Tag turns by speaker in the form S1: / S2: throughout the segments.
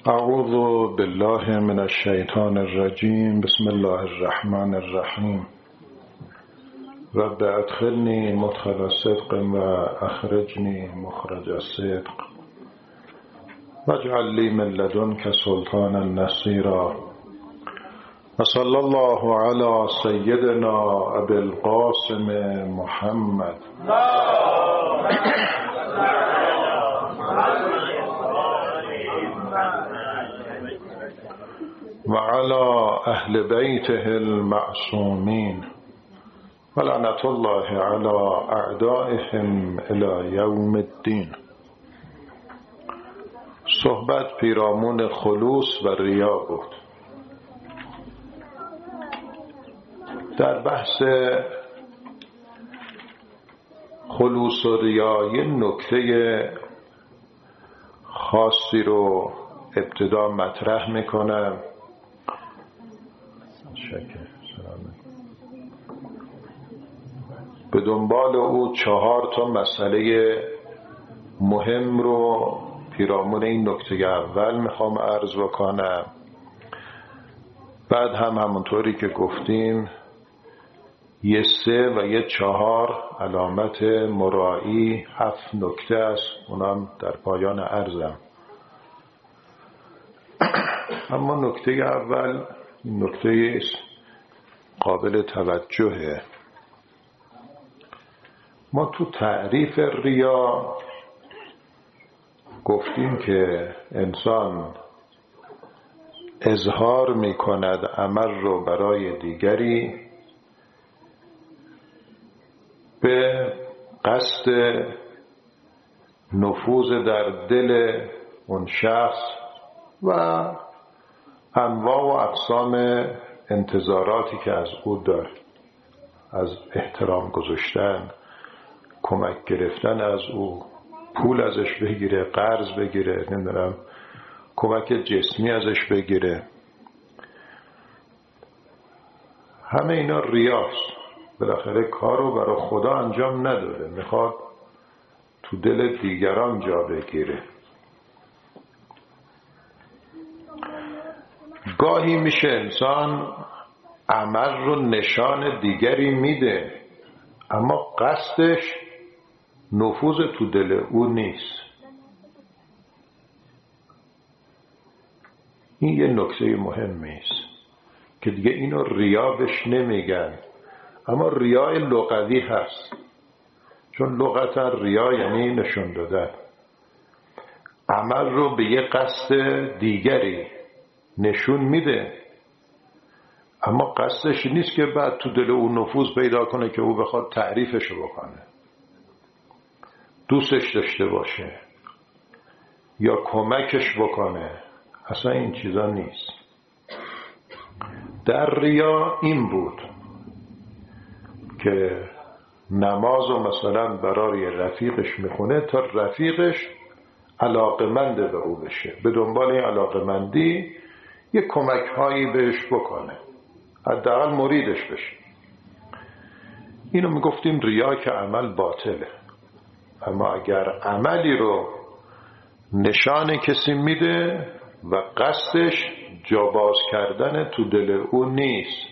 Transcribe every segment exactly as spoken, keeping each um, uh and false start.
S1: اعوذ بالله من الشیطان الرجیم. بسم الله الرحمن الرحیم. رب ادخلنی مدخل صدق و اخرجنی مخرج صدق واجعل لی من لدنک سلطانا نصیرا. و صلی الله علی سیدنا ابی القاسم محمد و علی اهل بیته المعصومین و لعنت الله علی اعدائهم الی یوم الدین. صحبت پیرامون خلوص و ریا بود. در بحث خلوص و ریا یه نکته خاصی رو ابتدا مطرح میکنم. به دنبال او چهار تا مسئله مهم رو پیرامون این نکته اول میخوام عرض بکنم. بعد هم همونطوری که گفتیم یه سه و یه چهار علامت مرایی هفت نکته است، اونم در پایان عرضم. اما نکته اول نکته قابل توجهه. ما تو تعریف ریا گفتیم که انسان اظهار میکند عمل رو برای دیگری به قصد نفوذ در دل اون شخص و انواع و اقسام انتظاراتی که از او داره، از احترام گذاشتن، کمک گرفتن از او، پول ازش بگیره، قرض بگیره، نمیدونم کمک جسمی ازش بگیره. همه اینا ریاست. بالاخره کارو برای خدا انجام نداره، میخواد تو دل دیگران جا بگیره. گاهی میشه انسان عمل رو نشان دیگری میده اما قصدش نفوذ تو دل او نیست. این یه نکته مهمی است که دیگه اینو ریا بهش نمیگن، اما ریای لغوی هست، چون لغتا ریا یعنی نشون دادن. عمل رو به یه قصد دیگری نشون میده اما قصدش نیست که بعد تو دل او نفوذ پیدا کنه که او بخواد تعریفشو بکنه، دوستش داشته باشه یا کمکش بکنه. اصلا این چیزا نیست. در ریا این بود که نماز و مثلا برای رفیقش میخونه تا رفیقش علاقمند به او بشه، به دنبال این علاقمندی یه کمک هایی بهش بکنه، حداقل مریدش بشه. اینو میگفتیم ریا که عمل باطله. اما اگر عملی رو نشان کسی میده و قصدش جاباز کردن تو دل او نیست،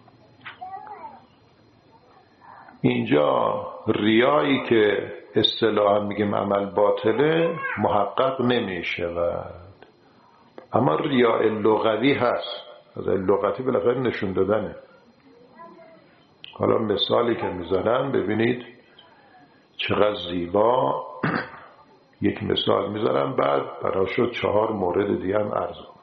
S1: اینجا ریایی که اصطلاحاً میگیم عمل باطله محقق نمیشود. اما ریاء لغوی هست. از لغتی بالاخره نشون دادنه. حالا مثالی که میزنم ببینید چقدر زیبا. یک مثال میذارم بعد براشو چهار مورد دیگه هم عرض کنم.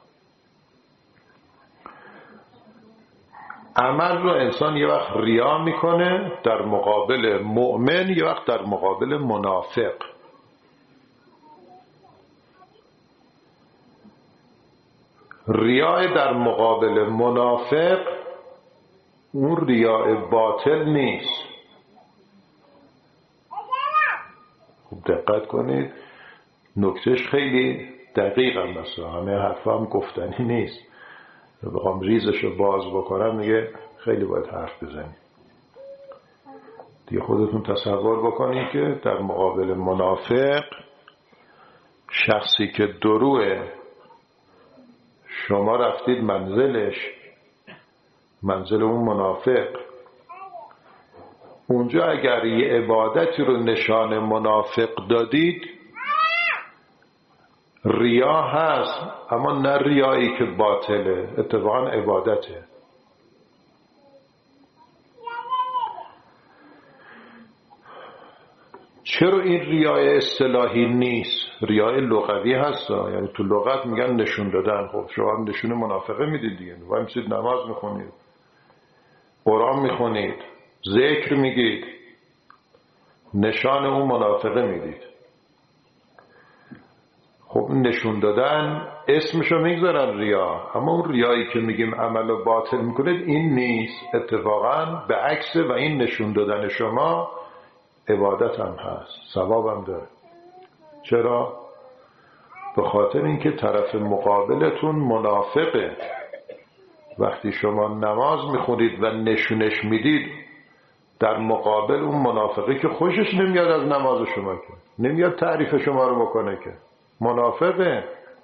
S1: عمل رو انسان یه وقت ریا میکنه در مقابل مؤمن، یه وقت در مقابل منافق. ریای در مقابل منافق اون ریای باطل نیست. خوب دقت کنید، نکتهش خیلی دقیق هم مثلا همه حرفا هم گفتنی نیست. بخوام ریزش رو باز بکنم دیگه خیلی باید حرف بزنیم. دیگه خودتون تصور بکنید که در مقابل منافق شخصی که دروه شما رفتید منزلش، منزل اون منافق، اونجا اگر یه عبادتی رو نشان منافق دادید، ریا هست، اما نه ریایی که باطله، اتفاقا عبادته. چرا این ریای اصطلاحی نیست؟ ریای لغوی هست، یعنی تو لغت میگن نشون دادن. خب شما هم نشون منافقه میدید دیگه. و همچنین نماز میخونید، قرآن میخونید، ذکر میگید، نشان اون منافقه میدید. خب نشون دادن اسمشو میگذارن ریا، اما اون ریایی که میگیم عمل و باطل میکنید این نیست، اتفاقا به عکس. و این نشون دادن شما عبادت هم هست، ثواب هم داره. چرا؟ به خاطر اینکه طرف مقابلتون منافقه. وقتی شما نماز میخونید و نشونش میدید در مقابل اون منافقی که خوشش نمیاد از نماز شما، که نمیاد تعریف شما رو بکنه، که منافقه.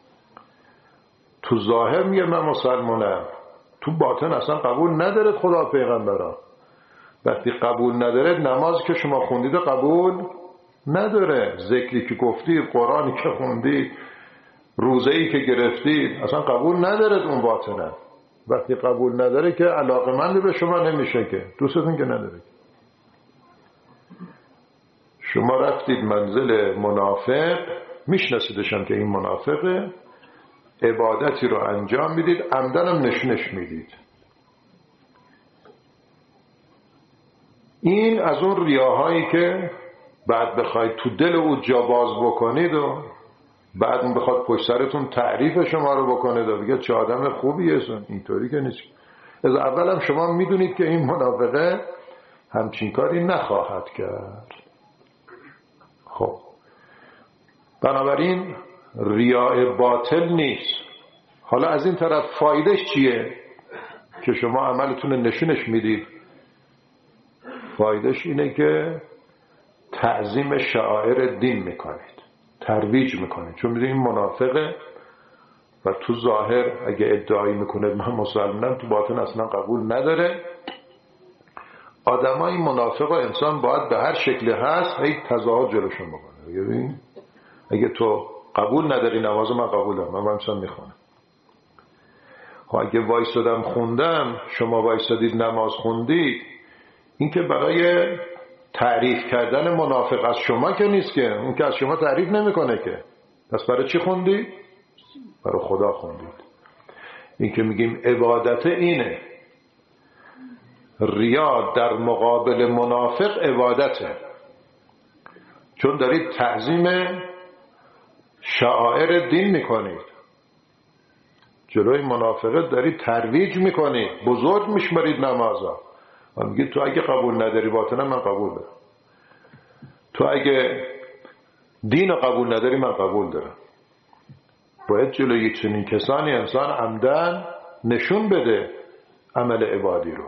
S1: تو ظاهر میگه من مسلمانم، تو باطن اصلا قبول نداره خدا پیغمبرا. وقتی قبول نداره نماز که شما خوندید قبول نداره، ذکری که گفتید، قرآنی که خوندید، روزه‌ای که گرفتید اصلا قبول نداره اون باطنه. وقتی قبول نداره که علاقمند به شما نمیشه، که دوستتون که نداره. شما رفتید منزل منافق، میشناسیدشم که این منافقه، عبادتی رو انجام میدید، عمدن هم نشونش میدید. این از اون ریاهایی که بعد بخواید تو دل او جا باز بکنید و بعد اون بخواد پشت سرتون تعریف شما رو بکنه و بگه چه آدم خوبی هستن. اینطوری که نیست. از اول هم شما میدونید که این منافقه همچین کاری نخواهد کرد. خب بنابراین ریاء باطل نیست. حالا از این طرف فایدهش چیه که شما عملتون نشونش میدید؟ فایدهش اینه که تعظیم شعائر دین میکنید، ترویج میکنید. چون میدونید این منافقه و تو ظاهر اگه ادعایی میکنه من مسلمانم، تو باطن اصلا قبول نداره. آدمای منافق و انسان باید به هر شکلی هست هی تظاهر جلوشون بکنه. ببین اگه تو قبول نداری نماز من قبول دارم، من همچنان میخونم. خب اگه وایسادم خوندم، شما وایسادید نماز خوندید، این که برای تعریف کردن منافق از شما که نیست، که اون که از شما تعریف نمیکنه که. پس برای چی خوندید؟ برای خدا خوندید. این که میگیم عبادت اینه. ریا در مقابل منافق عبادته، چون دارید تعظیم شعائر دین میکنید، جلوی منافقت دارید ترویج میکنید، بزرگ میشمارید نمازا و میگید تو اگه قبول نداری باطنم من قبول دارم، تو اگه دین قبول نداری من قبول دارم. باید جلوی چنین کسانی انسان عمدن نشون بده عمل عبادی رو.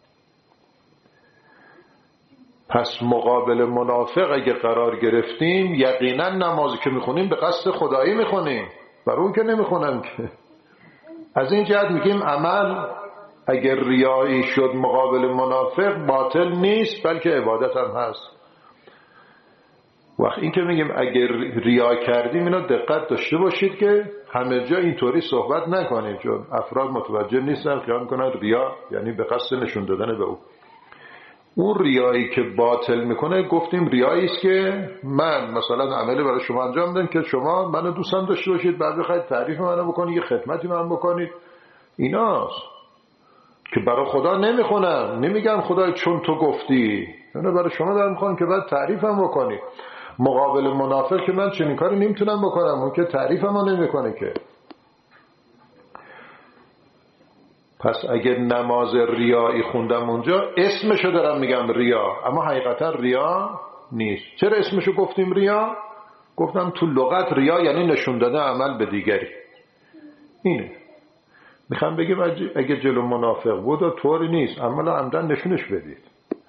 S1: پس مقابل منافق اگه قرار گرفتیم، یقینا نمازی که میخونیم به قصد خدایی میخونیم، برای اون که نمیخونم که. از این جهت میگیم عمل اگر ریایی شد مقابل منافق باطل نیست، بلکه عبادت هم هست. وقت این که میگیم اگر ریا کردیم، اینا دقت داشته باشید که همه جا اینطوری صحبت نکنید، چون افراد متوجه نیستن، خیال میکنن ریا یعنی به قصد نشون دادن به او. اون ریایی که باطل میکنه گفتیم ریایی است که من مثلا عملی برای شما انجام دادم که شما منو دوستم داشته باشید، بعد بخواید تعریف منو بکنید، یه خدمتی من بکنید. ایناست که برای خدا نمیخونم، نمیگم خدای چون تو گفتی، یعنی برای شما دارم میخوام که بعد تعریفم بکنید. مقابل منافق که من چنین کاری نمیتونم بکنم، اون که تعریفم نمیکنه که. پس اگر نماز ریایی خوندم اونجا، اسمشو دارم میگم ریا، اما حقیقتا ریا نیست. چرا اسمشو گفتیم ریا؟ گفتم تو لغت ریا یعنی نشون دادن عمل به دیگری. اینه میخوام بگم اگه جلو منافق بود و طوری نیست، عملا عمدن نشونش بدید،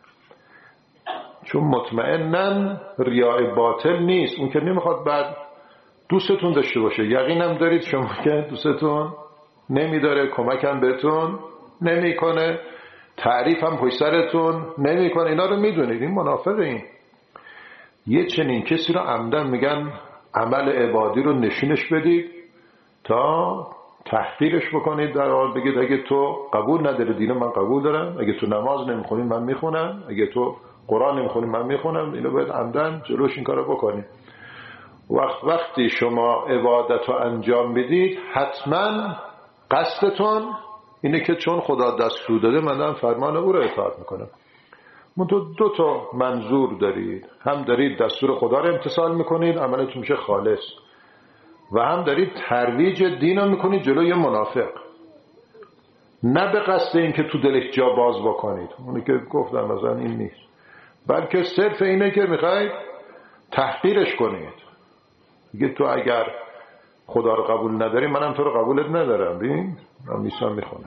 S1: چون مطمئنن ریای باطل نیست. اون که نمیخواد بعد دوستتون داشته باشه. یقینم دارید شما که دوستتون نمیداره، کمکم بهتون نمیکنه، تعریفم پشت سرتون نمیکنه. اینا رو میدونید، این منافقه. این یه چنین کسی رو عمدن میگن عمل عبادی رو نشونش بدید تا تحقیرش بکنید، در حال بگید اگه تو قبول نداری دین من قبول دارم، اگه تو نماز نمیخونی من میخونم، اگه تو قرآن نمیخونی من میخونم. اینو باید عمدن جلوش این کارو بکنید. وقت وقتی شما عبادت رو انجام بدید حتما قصدتون اینه که چون خدا دستور داده من دارم فرمان او رو اطاعت میکنم. من تو دو تا منظور دارید، هم دارید دستور خدا رو امتثال میکنید عملتون میشه خالص، و هم دارید ترویج دین رو میکنید جلوی منافق، نه به قصد این که تو دلش جا باز بکنید، اونی که گفتم مثلا این نیست، بلکه صرف اینه که میخواید تحقیرش کنید. میگه تو اگر خدا رو قبول نداری منم تو رو قبولت ندارم. ببین من میسان میخونم.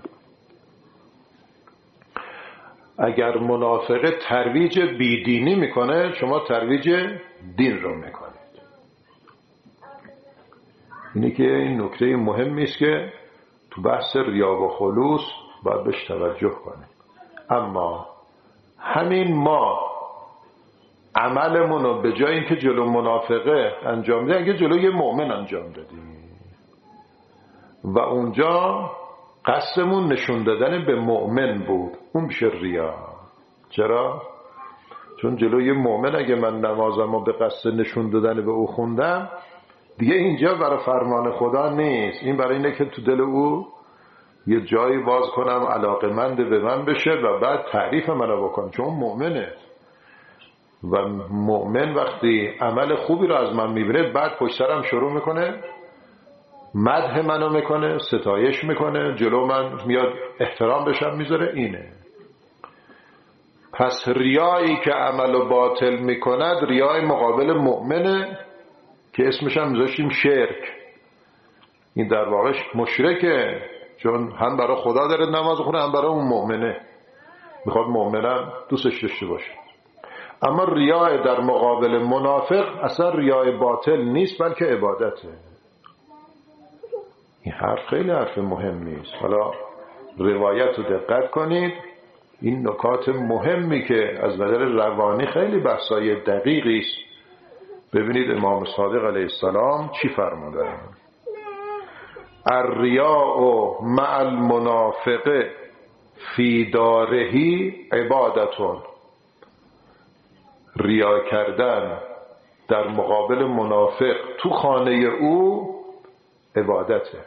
S1: اگر منافقه ترویج بیدینی میکنه شما ترویج دین رو میکنید. اینه که این نکته مهمی است که تو بحث ریا و خلوص باید بهش توجه کنیم. اما همین ما عملمون رو به جای اینکه جلو منافقه انجام بدیم اگه جلو یه مؤمن انجام بدیم و اونجا قصدمون نشون دادن به مؤمن بود، اون میشه ریا. چرا؟ چون جلو یه مؤمن اگه من نمازمو به قصد نشون دادن به او خوندم دیگه اینجا برای فرمان خدا نیست، این برای اینه که تو دل او یه جایی باز کنم علاقمند به من بشه و بعد تعریف منو بکنم، چون مؤمنه. و مؤمن وقتی عمل خوبی رو از من میبینه بعد پشت سرم شروع میکنه مدح منو میکنه، ستایش میکنه، جلو من میاد احترام بشم میذاره. اینه. پس ریایی که عمل باطل میکند ریای مقابل مؤمنه که اسمش هم میذاشتیم شرک. این در واقع مشرکه، چون هم برای خدا داره نماز خونه هم برای اون مؤمنه، میخواد مؤمنم دوستش داشته باشه. اما ریای در مقابل منافق اصلا ریای باطل نیست بلکه عبادته. این حرف خیلی حرف مهمی است. حالا روایت رو دقت کنید، این نکات مهمی که از نظر روانی خیلی بحثای دقیقی است. ببینید امام صادق علیه السلام چی فرمودن: الریاء مع المنافق فی دارهی عبادتون. ریا کردن در مقابل منافق تو خانه او عبادته.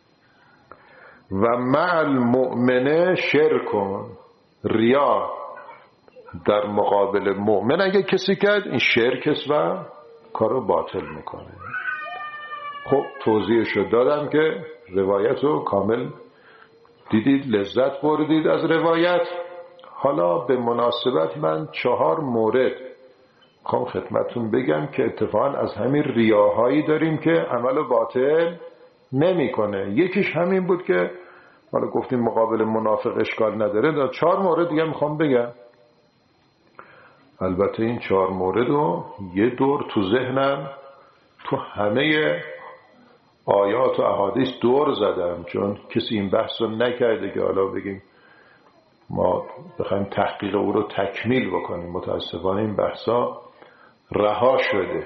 S1: و مع المؤمن شرکون. ریا در مقابل مؤمن اگه کسی کرد این شرک است و کارو باطل میکنه. خب توضیحشو دادم که روایت رو کامل دیدید، لذت بردید از روایت. حالا به مناسبت من چهار مورد میخوام خدمتون بگم که اتفاقا از همین ریاهایی داریم که عمل باطل نمیکنه. یکیش همین بود که حالا گفتیم مقابل منافق اشکال نداره. چهار مورد دیگه میخوام بگم. البته این چهار مورد رو یه دور تو ذهنم تو همه آیات و احادیث دور زدم، چون کسی این بحث رو نکرده که حالا بگیم ما بخوایم تحقیق او رو تکمیل بکنیم. متاسفانه این بحثا رها شده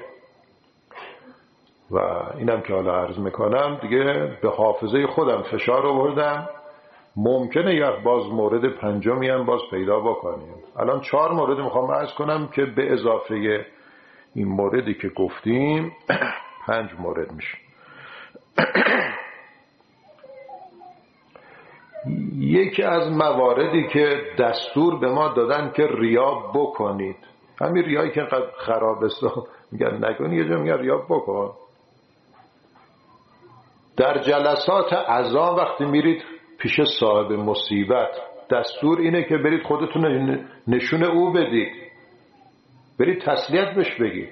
S1: و اینم که حالا عرض میکنم دیگه به حافظه خودم فشار آوردم، ممکنه یک باز مورد پنجمی هم باز پیدا بکنیم. الان چهار مورد میخوام عرض کنم که به اضافه این موردی که گفتیم پنج مورد میشه. یکی از مواردی که دستور به ما دادن که ریا بکنید، همین ریایی که قد خراب است میگن نکنی، یه جا میگن ریا بکن. در جلسات عزا وقتی میرید پیش صاحب مصیبت دستور اینه که برید خودتون نشون او بدید، برید تسلیت بهش بگید،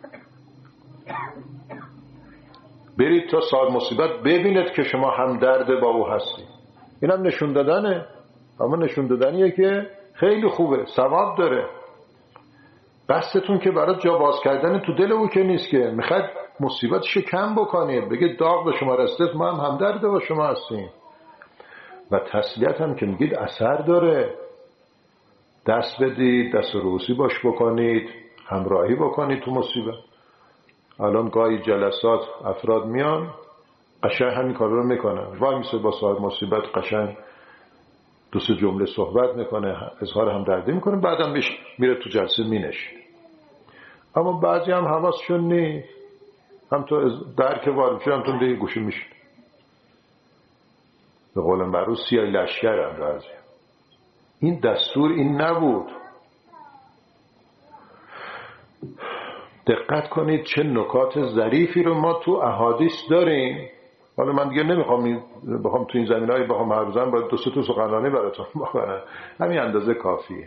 S1: برید تا صاحب مصیبت ببیند که شما همدرد با او هستید. اینم نشون دادنه، اما نشون دادنیه که خیلی خوبه، ثواب داره. قصدتون که برای جا باز کردن تو دل او که نیست، که میخواد مصیبتش کم بکنید، بگید داغ به شما رسید ما هم همدرد با شما هستیم. و تسلیت هم که میگید اثر داره. دست بدید، دست روسی باش بکنید، همراهی بکنید تو مصیبت. الان گاهی جلسات افراد میان قشنگ همین کار رو میکنن، وای میسه با صاحب مصیبت قشنگ دو سه جمله صحبت میکنه، اظهار همدردی میکنه، بعدم میره تو جلسه مینشینه. اما بعضی هم حواسشون نیست، هم تو درک وارد میشه هم تو دیگه گوشه میشه. به قول معروف سیاه لشکر هم بعضی. این دستور این نبود. دقت کنید چه نکات ظریفی رو ما تو احادیث داریم. حالا من دیگه نمیخوام بخوام تو این زمینه‌ای بخوام هر روزم باید دو سه تا سخنرانی براتون بکنم، همین اندازه کافیه.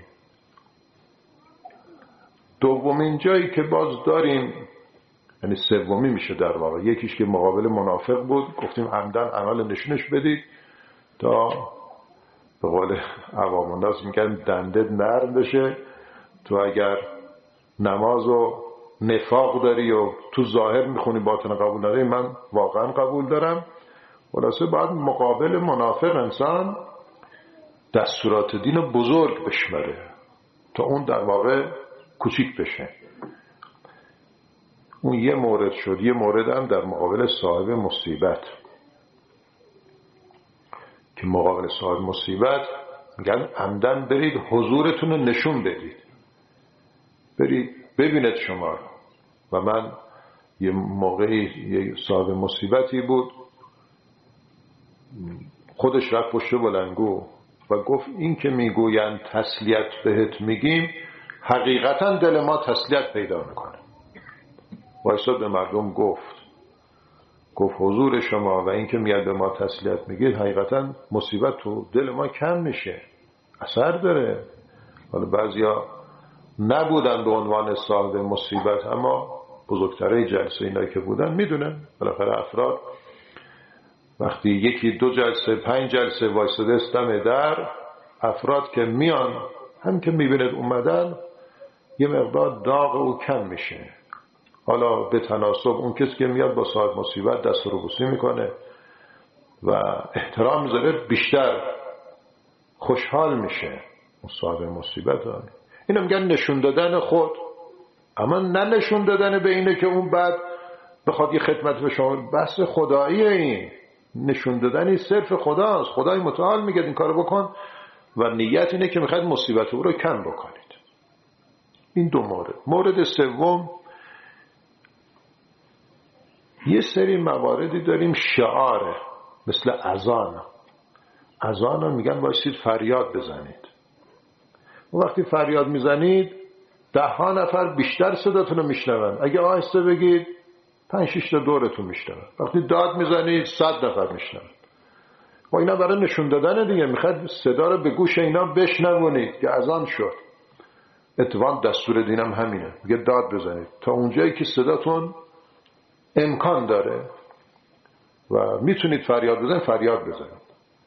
S1: دومین جایی که باز داریم، یعنی سومی میشه در واقع، یکیش که مقابل منافق بود، گفتیم عمدن عمل نشونش بدید تا به قول عوام الناس میگن دنده نرم بشه. تو اگر نماز و نفاق داری و تو ظاهر میخونی باطن قبول نداری، من واقعا قبول دارم. خلاصه باید مقابل منافق انسان دستورات دین رو بزرگ بشمره تا اون در واقع کوچیک بشه. اون یه مورد شد. یه مورد هم در مقابل صاحب مصیبت، که مقابل صاحب مصیبت میگن عمدن برید حضورتون رو نشون بدید، برید ببیند شما رو. و من یه موقعی یه صاحب مصیبتی بود، خودش رفت پشت بلندگو و گفت این که میگوین تسلیت بهت میگیم، حقیقتا دل ما تسلیت پیدا میکنه. وایساد به مردم گفت گفت حضور شما و این که میاد به ما تسلیت میگید، حقیقتا مصیبت تو دل ما کم میشه، اثر داره. حالا بعضیا نبودن به عنوان صاحب مصیبت، اما بزرگتره جلسه اینایی که بودن میدونن. بالاخره افراد وقتی یکی دو جلسه پنج جلسه وایساده استم در، افراد که میان هم که میبیند اومدن، یه مقدار داغ او کم میشه. حالا به تناسب اون کسی که میاد با صاحب مصیبت دست رو بوسی میکنه و احترام میذاره، بیشتر خوشحال میشه اون صاحب مصیبت ها. اینو میگن نشون دادن خود، اما نه نشون دادن به اینه که اون بعد بخواد یه خدمت به شما. بحث خداییه، این نشون دادنی صرف خداست. خدای متعال میگه این کارو بکن و نیت اینه که میخواد مصیبت او رو کم بکنید. این دو مورد. مورد سوم، یه سری مواردی داریم شعاره، مثل اذان. اذان رو میگن بایستید فریاد بزنید. و وقتی فریاد میزنید ده ها نفر بیشتر صداتون رو میشنون. اگه آهسته بگید پنج شش تا دورتون میشنون. وقتی داد میزنید صد نفر میشنون. و اینا برای نشون دادن دیگه، میخواد صدا رو به گوش اینا بشنونید که اذان شد. اتفاقا دستور دینم همینه، میگه داد بزنید تا اونجایی که صداتون امکان داره و میتونید فریاد بزنید فریاد بزنید.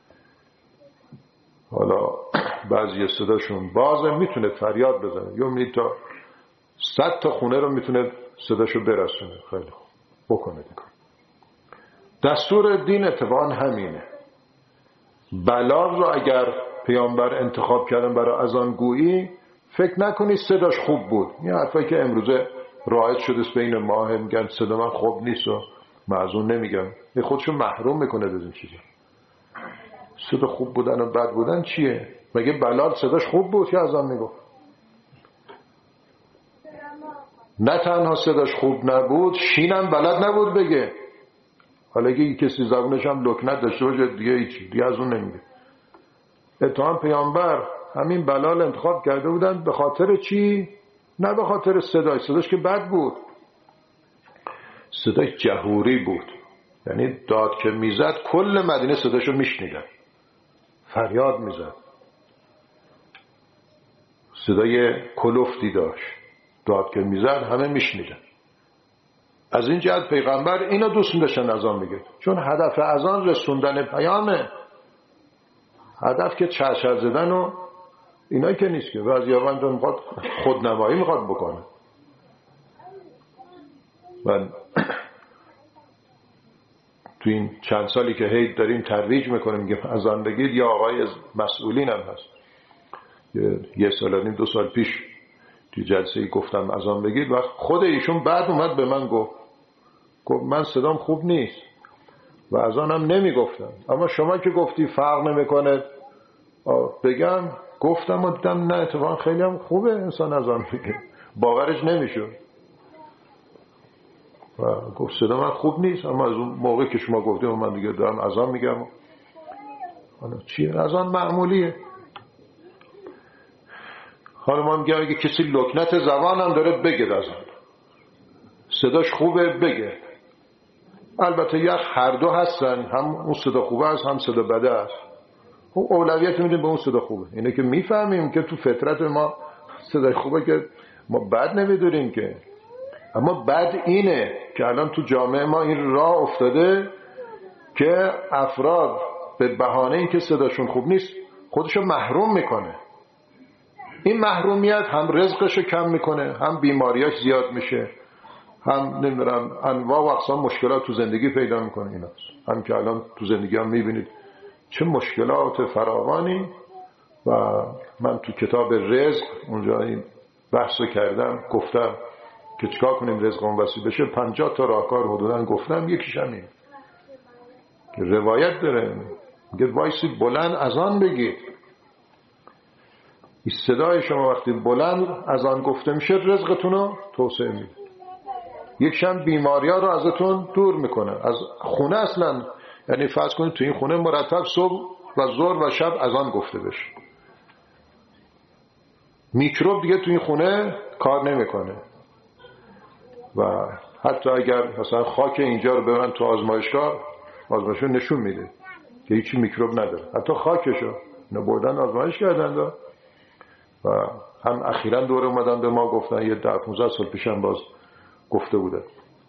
S1: حالا بعضی صداشون بازه، میتونه فریاد بزنه، یا میتونه تا صد تا خونه رو میتونه صداشو برسونه. خیلی خوب بکنه دیگه. دستور دین اتفاقا همینه. بلاغ رو اگر پیامبر انتخاب کردن برای اذان گویی، فکر نکنید صداش خوب بود. این حرفایی که امروزه رایج شده است بین ما، میگن صدا من خوب نیست و معذون نمیگم، این خودشو محروم میکنه از این چیزا. صدا خوب بودن و بد بودن چیه؟ مگه بلال صداش خوب بود که اذان میگفت؟ نه تنها صداش خوب نبود، شینم بلد نبود بگه. حالا اگه کسی زبونش هم لکنت داشته باشه دیگه هیچ دیگه از اون نمیگه. اتهام پیامبر همین بلال انتخاب کرده بودن به خاطر چی؟ نه به خاطر صداش. صداش که بد بود، صداش جهوری بود، یعنی داد که میزد کل مدینه صداشو میشنیدن. فریاد میزد، صدای کلفتی داشت، داد که میزد همه میشنیدن. از این جهت پیغمبر اینو دوست داشتن اذان بگه، چون هدف اذان رسوندن پیامه. هدف که چرچر زدن و اینایی که نیست که وضعیت میخواد خودنمایی میخواد بکنه. من تو این چند سالی که هی داریم ترویج میکنیم میگه اذان بگید، یا آقای مسئولین هم هست یه سال و نیم دو سال پیش توی جلسه‌ای گفتم اذان بگید و خود ایشون بعد اومد به من گفت گفت من صدام خوب نیست و اذانم نمیگفتم، اما شما که گفتی فرق نمیکنه بگم، گفتم و دیدم نه اتفاقا خیلی هم خوبه انسان اذان بگه، باورش نمیشد و گفت صدا من خوب نیست، اما از اون موقع که شما گفتیم من دیگه دارم اذان میگم. حالا چیه؟ اذان معمولیه. حالا ما میگم اگه کسی لکنت زبان هم داره بگه اذان، صداش خوبه بگه. البته یک هر دو هستن، هم اون صدا خوبه است هم صدا بده است. خب اولویت میدیم به اون صدا خوبه. اینه که میفهمیم که تو فطرت ما صدا خوبه که ما بد نمیدونیم که، اما بد اینه که الان تو جامعه ما این راه افتاده که افراد به بهانه این که صداشون خوب نیست خودشو محروم میکنه. این محرومیت هم رزقشو کم میکنه، هم بیماریاش زیاد میشه، هم نمیدونم انواع و اقسام مشکلات تو زندگی پیدا میکنه. ایناست هم که الان تو زندگی هم میبینید چه مشکلات فراوانی. و من تو کتاب رزق اونجا این بحثو کردم، گفتم که چیکار کنیم رزقمون وسیع بشه. پنجاه تا راهکار حدوداً گفتم، یکیش همین که روایت داره میگه وایسی بلند اذان بگید. این صدای شما وقتی بلند اذان گفته میشه رزقتون رو توسعه میده. یکیش هم بیماری‌ها رو ازتون دور میکنه از خونه. اصلا یعنی فرض کنید تو این خونه مرتب صبح و ظهر و شب اذان گفته بشه، میکروب دیگه تو این خونه کار نمیکنه. و حتی اگر مثلا خاک اینجا رو ببرن تو آزمایشگاه، آزمایشگاه نشون میده که هیچی میکروب نداره، حتی خاکشو اینا بردن آزمایش کردن. و هم اخیراً دوره اومدن به ما گفتن، یه ده پانزده سال پیشم باز گفته بوده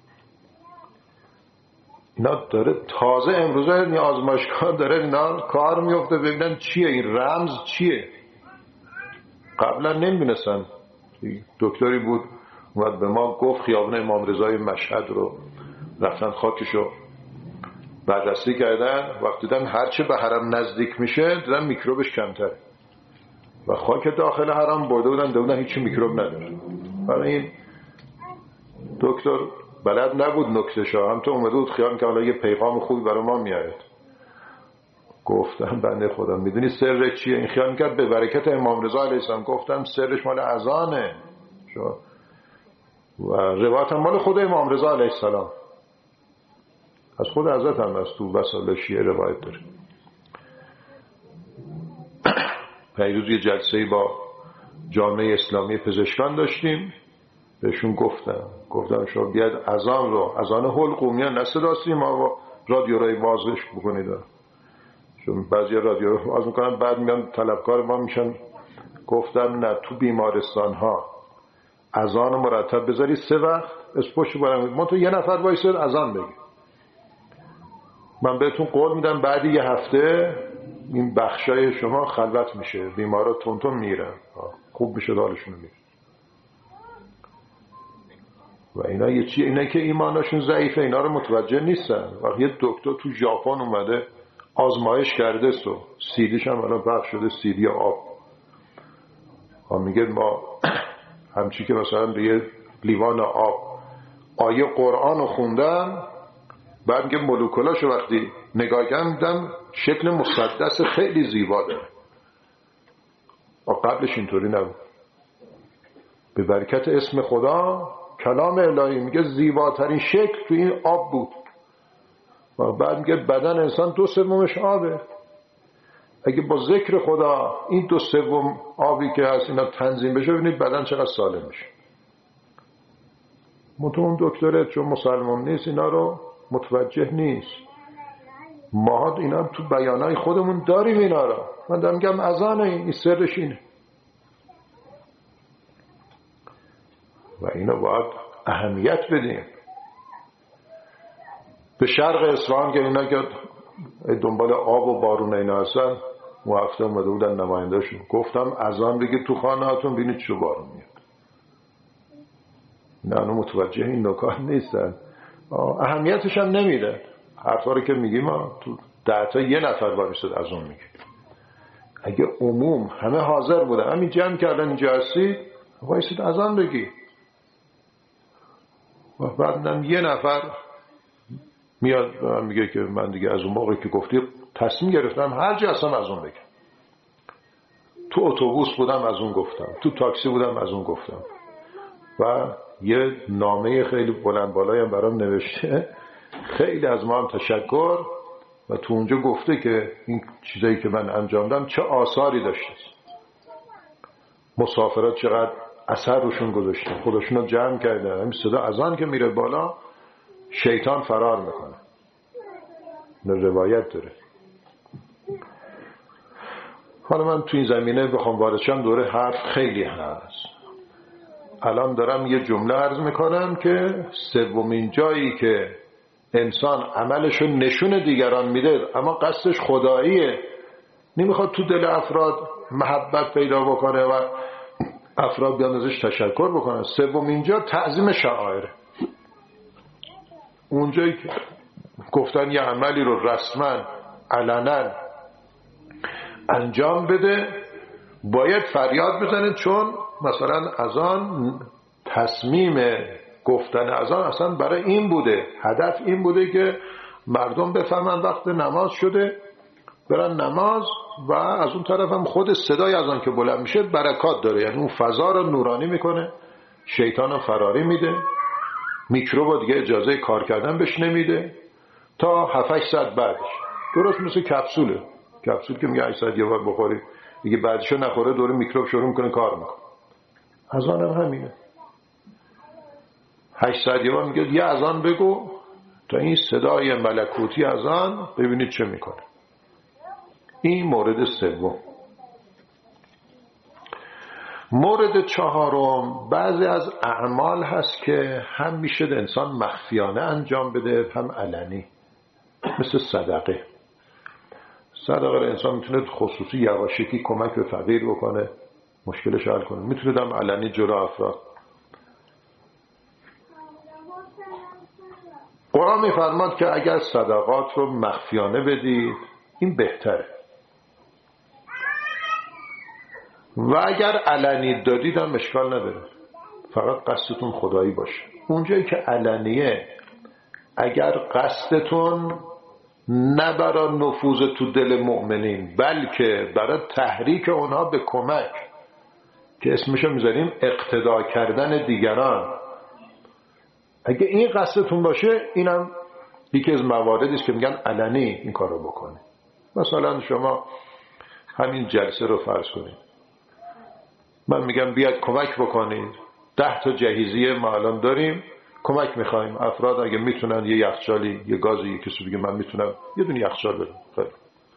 S1: اینا داره تازه امروزه این آزمایشگاه داره اینا کار میفته ببینن چیه این رمز چیه. قبلا نمیدونستن. دکتری بود اومد به ما گفت خیابان امام رضای مشهد رو رفتن خاکشو بررسی کردن، وقتی دیدن هرچه به حرم نزدیک میشه دیدن میکروبش کمتره و خاک داخل حرم برده بودن دیدن هیچی میکروب نداره. برای این دکتر بلد نبود نکته‌شو، هم تو اومده بود خیال می‌کنه حالا یه پیغام خوبی برای ما میاد. گفتم بنده خدا میدونی سر چیه؟ این خیال می‌کرد به برکت امام رضا علیه السلام. گفتم سرش مال اذانه شو و روایت هم مال خود امام رضا علیه السلام، از خود حضرت هم از تو وسائل شیعه روایت داره. پیروز یه جلسه‌ای با جامعه اسلامی پزشکان داشتیم، بهشون گفتم گفتم شما بیاد اذان رو، اذان حلقومیه نه صدا سیما و رادیو رو بازش بکنید، چون بعضی رادیو رو باز میکنن بعد میان طلبکار ما میشن. گفتم نه، تو بیمارستان ها اذان مرتب بذاری سه وقت اسپوش برام ما تو یه نفر وایسر اذان بگی. من بهتون قول میدم بعد یه هفته این بخشای شما خلوت میشه، بیمارا تون تون میرن، خوب میشه حالشون میره. و اینا یه چی اینا که ایمانشون ضعیفه اینا رو متوجه نیستن. وقتی یه دکتر تو ژاپن اومده آزمایش کرده سو سیدیش هم الان پخش شده، سیدی آب ها، میگه ما همچی که مثلا به یه لیوان آب آیه قرآن رو خوندم، بعد میگه مولکولاشو وقتی نگاه کردم شکل مسدس خیلی زیبا داره. و قبلش اینطوری نبود. به برکت اسم خدا کلام الهی میگه زیباترین شکل تو این آب بود. و بعد میگه بدن انسان دو سومش آبه. اگه با ذکر خدا این دو سوم آبی که هست اینا تنظیم بشه، ببینید بدن چقدر سالم میشه. متون دکتره چون مسلمان نیست اینا رو متوجه نیست. ما اینا تو بیانای خودمون داریم اینا رو. من دارم میگم اذان این سرش اینه و اینا باید اهمیت بدیم. به شرق اصفهان که اینا که دنبال آب و بارون اینا هستن، اون هفته اومده بودن نمایندهشون، گفتم اذان بگید تو خانه هاتون بینید چه بارون میاد. نه اونو متوجه این نکات نیستن، اهمیتش هم نمیدن. حرفا رو که میگیم تو ده تا یه نفر وایساد از اون میگه. اگه عموم همه حاضر بودن همین جمع کردن اینجا هستید وایسید از آن بگی و بعدم یه نفر میاد میگه که من دیگه از اون موقعی که گفتی تصمیم گرفتم هر جا هستم از اون بگم. تو اتوبوس بودم از اون گفتم، تو تاکسی بودم از اون گفتم. و یه نامه خیلی بلند بالایی هم برام نوشته، خیلی از ما هم تشکر، و تو اونجا گفته که این چیزایی که من انجام دادم چه آثاری داشته، مسافرات چقدر اثر روشون گذاشته، خودشون رو جمع کردن. همین صدا اذان که میره بالا شیطان فرار میکنه، روایت داره. حالا من تو این زمینه بخوام وارد شم دوره حرف خیلی هست. الان دارم یه جمله عرض میکنم که سومین جایی که انسان عملشو نشون دیگران میده اما قصدش خداییه، نمیخواد تو دل افراد محبت پیدا بکنه و افراد بیان ازش تشکر بکنن. سومین جا تعظیم شعائر، اونجایی که گفتن یه عملی رو رسما علنا انجام بده باید فریاد بزنه، چون مثلا اذان تصمیم گفتن اذان اصلا برای این بوده، هدف این بوده که مردم بفهمن وقت نماز شده برن نماز، و از اون طرف هم خود صدای اذان که بلند میشه برکات داره، یعنی اون فضا رو نورانی میکنه، شیطان رو فراری میده، میکروب دیگه اجازه کار کردن بهش نمیده تا هفت هشت ساعت بعدش. درست مثل کپسوله، کپسول که میگه هشت ساعت یه بار بخوری دیگه بعدشو نخوره دوره میکروب شروع میکنه کار میکنه. اذان هم همینه، هشت ساعت یه بار میگه یه اذان بگو تا این صدای ملکوتی اذان ببینید چه میکنه. این مورد سوم. مورد چهارم، بعضی از اعمال هست که هم میشه انسان مخفیانه انجام بده هم علنی، مثل صدقه. صدقه رو انسان میتونه خصوصی یواشکی کمک به فقیر بکنه، مشکلش حل کنه، میتونه هم علنی جلو افراد. قرآن میفرماد که اگر صدقات رو مخفیانه بدید این بهتره، و اگر علنی دادید هم اشکال نداره، فقط قصدتون خدایی باشه. اونجایی که علنیه، اگر قصدتون نه برای نفوذ تو دل مؤمنین بلکه برای تحریک اونها به کمک، که اسمشو میذاریم اقتدا کردن دیگران، اگه این قصدتون باشه اینم یکی از مواردی است که میگن علنی این کارو بکنید. مثلا شما همین جلسه رو فرض کنید، من میگم بیاد کمک بکنید، ده تا جهیزیه ما الان داریم، کمک میخوایم، افراد اگه میتونن یه یخچالی یه گازی، یه کسی بگه من میتونم یه دونه یخچال بدم، خیلی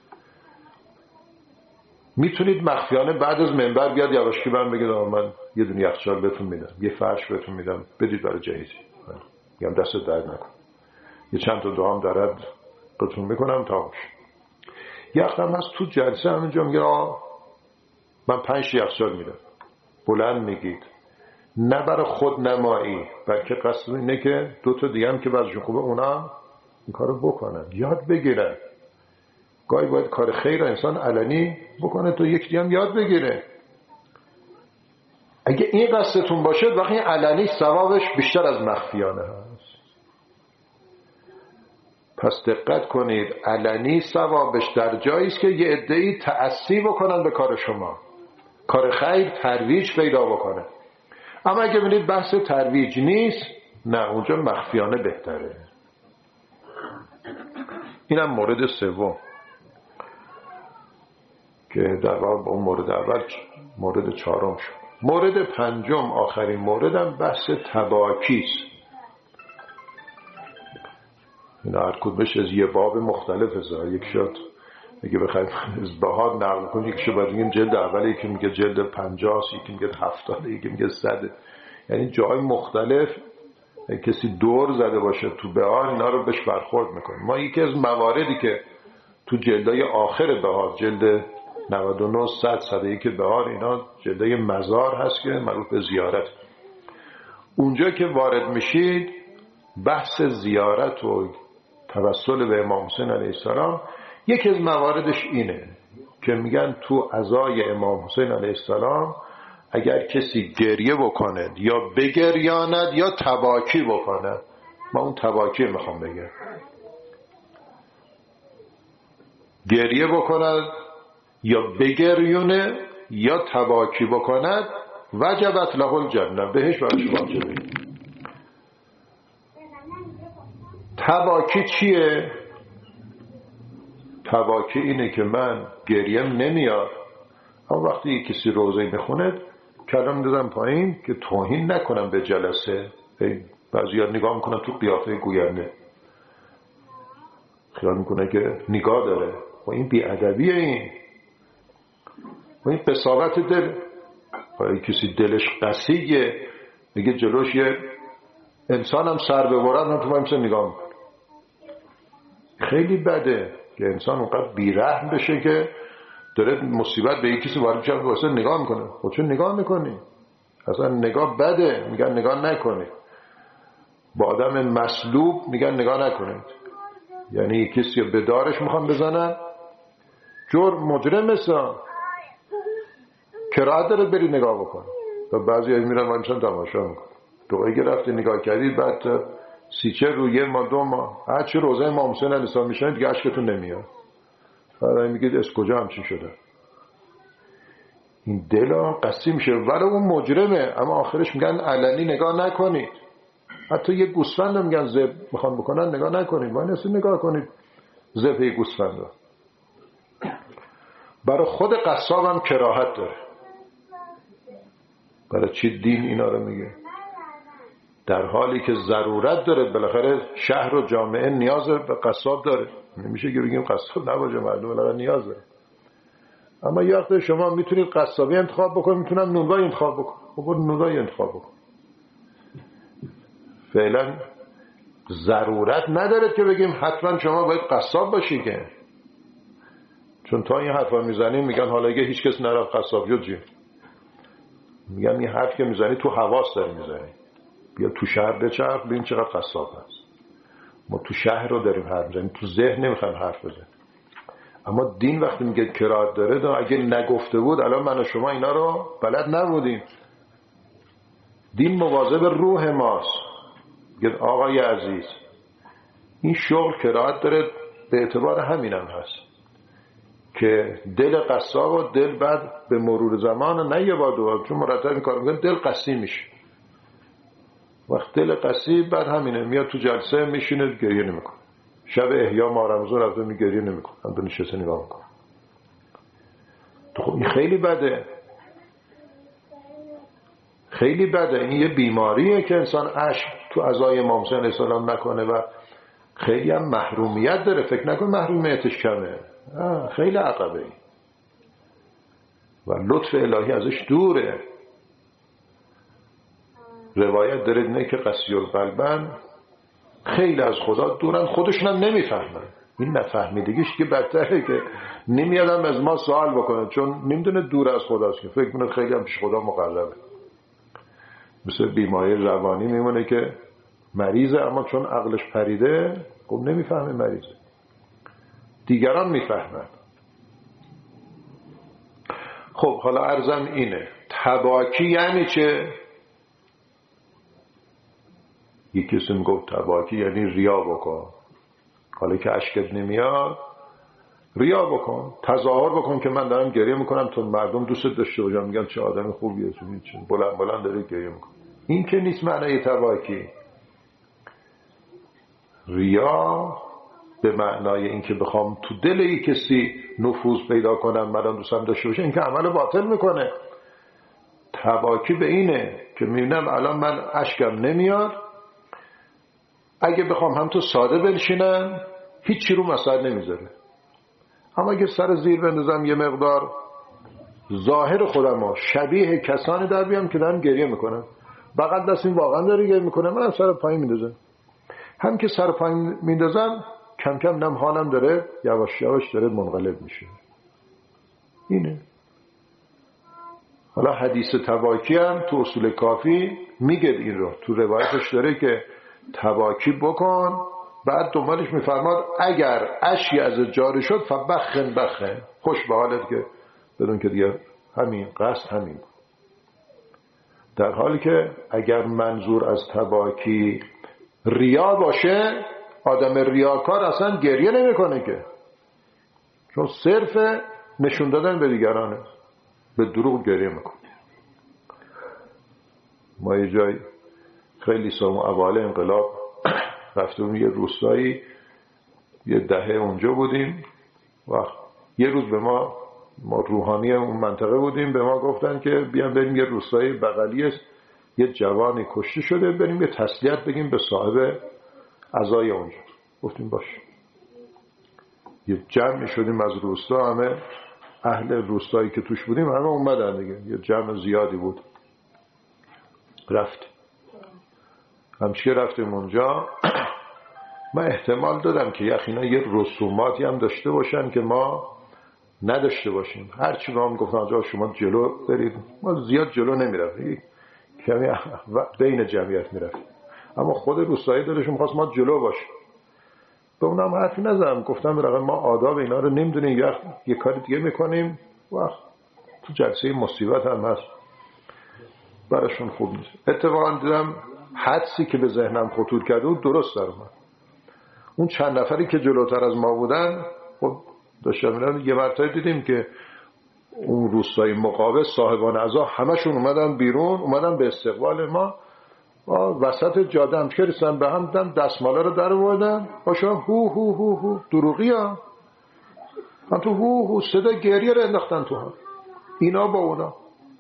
S1: میتونید مخفیانه بعد از منبر بیاد یواشکی من بگید من یه دونه یخچال بهتون میدم، یه فرش بهتون میدم، بدید برای جهیزی، میگم دست درد نکن، یه چند تا دعام درد قطعون میکنم تا باشه. یه وقت هم هست تو جلسه همینجا میگه من پنج یخچال میدم، بلند میگید، نه برای خود نمایی، بلکه قصد اینه که دو تا دیگه هم که وضعشون خوبه اونا این کارو بکنن، یاد بگیرن. گاهی باید کار خیر انسان علنی بکنه تا یک دیگه هم یاد بگیره. اگه این قصدتون باشه وقتی علنی ثوابش بیشتر از مخفیانه هست. پس دقت کنید، علنی ثوابش در جایی است که یه عده‌ای تأسی بکنن به کار شما، کار خیر ترویج پیدا بکنه. اما اگه ببینید بحث ترویج نیست، نه اونجا مخفیانه بهتره. اینم مورد سوم که در واقع اون مورد اول مورد چهارم شد. مورد پنجم، آخرین موردم بحث تباکی است. این هر کدومش از یه باب مختلف هست. یک شد اگه بخوایم از بهار نقل کنیم، یک شد باید میگیم جلد اولی که میگه جلد پنجاه، یکی میگه هفتاد، یکی میگه صد، یعنی جای مختلف کسی دور زده باشه تو بهار اینا رو بهش برخورد میکنیم. ما یکی از مواردی که تو جلدای آخر بهار، جلد نود و نه، صد، صد و یک بهار، اینا جلدای مزار هست که مربوط به زیارت. اونجا که وارد میشید بحث زیارت و توسل به امام حسین علیه السلام، یکی از مواردش اینه که میگن تو عزای امام حسین علیه السلام اگر کسی گریه بکنه یا بگریاند یا تباکی بکنه، ما اون تباکی میخوام بگم، گریه بکند یا بگریونه یا تباکی بکند، وجبت له الجنه، بهش برش واجبه. تباکی چیه؟ تباکی اینه که من گریم نمیاد، اما وقتی کسی روزه میخونه کلام دادم پایین که توهین نکنم به جلسه. بعضی ها نگاه میکنن تو قیافه گوینده، خیال میکنه که نگاه داره، و این بی‌ادبیه، این و این قساوت دل. اگه کسی دلش قسیه میگه جلوش یه انسان هم سر ببرد من تو باید نگاه میکنه. خیلی بده که انسان اونقدر بیرحم بشه که داره مصیبت به یک کسی وارد شد واسه نگاه میکنه. خود چون نگاه میکنی؟ اصلا نگاه بده، میگن نگاه نکنید. با آدم مصلوب میگن نگاه نکنید، یعنی کسی به دارش میخوان بزنن، جرم مجرم مثلا کراهت داره بری نگاه بکن. و بعضی از میرن وانشان تماشا میکن. تو اگه رفتی نگاه کردید بعد سی چه رویه ما دو ما هر چی روزه امام حسین علیه السلام میشن دیگه اشکتون نمیاد. بعد میگید از کجا همچین شده؟ این دل قسی میشه ولی اون مجرمه، اما آخرش میگن علنی نگاه نکنید. حتی یه گوسفند هم میگن ذبح میخوان بکنن نگاه نکنید، ولی اصلا نگاه کنید ذبح یه گوسفند رو. برای خود قصاب هم کراهت داره. برای چی دین اینا رو میگه؟ در حالی که ضرورت داره، بالاخره شهر و جامعه نیاز به قصاب داره. نمیشه که بگیم قصاب نباشه، مردم بالاخره نیاز داره. اما یه وقت شما میتونید قصابی انتخاب بکنید، میتونم نونوایی انتخاب بکن، خب برو نونوایی انتخاب بکن. فعلا ضرورت نداره که بگیم حتما شما باید قصاب باشی، که چون تا این حرفا میزنیم میگن حالا اگه هیچ کس نرفت قصاب شد چی؟ میگن این حرف که میزنی تو حواس داری میزنی. بیا تو شهر بچرخ ببین چقدر قصاب هست. ما تو شهر رو داریم حرف میزنیم، تو ذهن نمیخوایم حرف بزنیم. اما دین وقتی میگه کراهت داره، اگه نگفته بود الان من و شما اینا رو بلد نبودیم. دین مواظب روح ماست. میگه آقای عزیز این شغل کراهت داره، به اعتبار همینم هست که دل قصاب و دل بعد به مرور زمان نه یه بار دو بار، چون مرتب این کار میکنه دل قصی میشه. وقت دل قصی بعد همینه، میاد تو جلسه میشینه گریه نمیکنه. شب احیا ماه رمضان رفته می گریه نمیکنه، هم به نشسته نگاه میکنه. تو خب این خیلی بده، خیلی بده. این یه بیماریه که انسان عشق تو عزای امام حسین علیه السلام نکنه و خیلی هم محرومیت داره. فکر نکن محرومیتش کمه، خیلی عقبه ای و لطف الهی ازش دوره. روایت داره اینه که قسی القلبن خیلی از خدا دورن، خودشون هم نمیفهمن. این نفهمیدگیش که بدتره که نمیادم از ما سوال بکنه، چون نمیدونه دور از خداست، که فکر کنه خیلی هم پیش خدا مقربه. مثل بیماری روانی میمونه که مریضه اما چون عقلش پریده خب نمیفهمه مریضه، دیگران میفهمن. خب حالا عرضم اینه، تباکی یعنی چه؟ یکی کسی میگفت تباکی یعنی ریا بکن. حالا که اشکت نمیاد ریا بکن، تظاهر بکن که من دارم گریه میکنم تا مردم دوست داشته باشن، میگن چه آدم خوبیه، چه بلند بلند داره گریه میکنه. این که نیست معنی تباکی. ریا به معنای این که بخوام تو دل یک کسی نفوذ پیدا کنم، مردم دوستم داشته باشه، این که عمل باطل میکنه. تباکی به اینه که میبینم الان من اشکم نمیاد، اگه بخوام هم تو ساده بنشینم هیچی رو مسئله نمیذاره، اما اگه سر زیر بندازم یه مقدار ظاهر خودم شبیه کسانی در بیام که دارم گریه میکنم، بغل دستیم واقعا داره گریه میکنم، من سر پایین میندازم. هم که سر پایین میندازم کم کم نم حالم داره یواش یواش داره منقلب میشه. اینه. حالا حدیث تباکی هم تو اصول کافی میگه این رو، تو روایتش داره که تباکی بکن بعد دنبالش میفرماد اگر اشی از جاری شد فبخن بخن، خوش به حالت که بدون که دیگه همین قصد همین. در حالی که اگر منظور از تباکی ریا باشه، آدم ریاکار اصلا گریه نمیکنه که، چون صرف نشون دادن به دیگرانه، به دروغ گریه میکنه. ما یه جای خیلی سال اول انقلاب رفتیم یه روستایی، یه دهه اونجا بودیم و یه روز به ما ما روحانی اون منطقه بودیم، به ما گفتن که بیان بریم یه روستایی بغلی است، یه جوانی کشته شده، بریم یه تسلیت بگیم به صاحب عزای اونجا. گفتیم باش. یه جمع شدیم از روستا، همه اهل روستایی که توش بودیم همه اومدن دیگه، یه جمع زیادی بود. رفتیم همچه رفتیم اونجا. من احتمال دادم که یخینا یه رسوماتی هم داشته باشن که ما نداشته باشیم. هرچی ما هم گفتن آجا شما جلو برید، ما زیاد جلو نمیرفتیم، کمی بین جمعیت میرفتیم، اما خود روستایی دلشون خواست ما جلو باشیم. به اونم حرفی نزدم، گفتم برای ما آداب اینا رو نمیدونیم، یه, یه کاری دیگه میکنیم وقت تو جلسه مصیبت هم هست براشون خوب نیست. اتفاقا دیدم حدسی که به ذهنم خطور کرده بود درست در اومد. اون چند نفری که جلوتر از ما بودن، خب داشتم میرم یه مرتبه دیدیم که اون روستای مقابل صاحبان عزا همشون اومدن بیرون، اومدن به استقبال ما. وسط جاده هم که رسیدن به هم دن دستماله رو در آوردن، باشون هو هو هو هو دروغی ها هم تو هو هو صدا گریه رو انداختن تو هم، اینا با اونا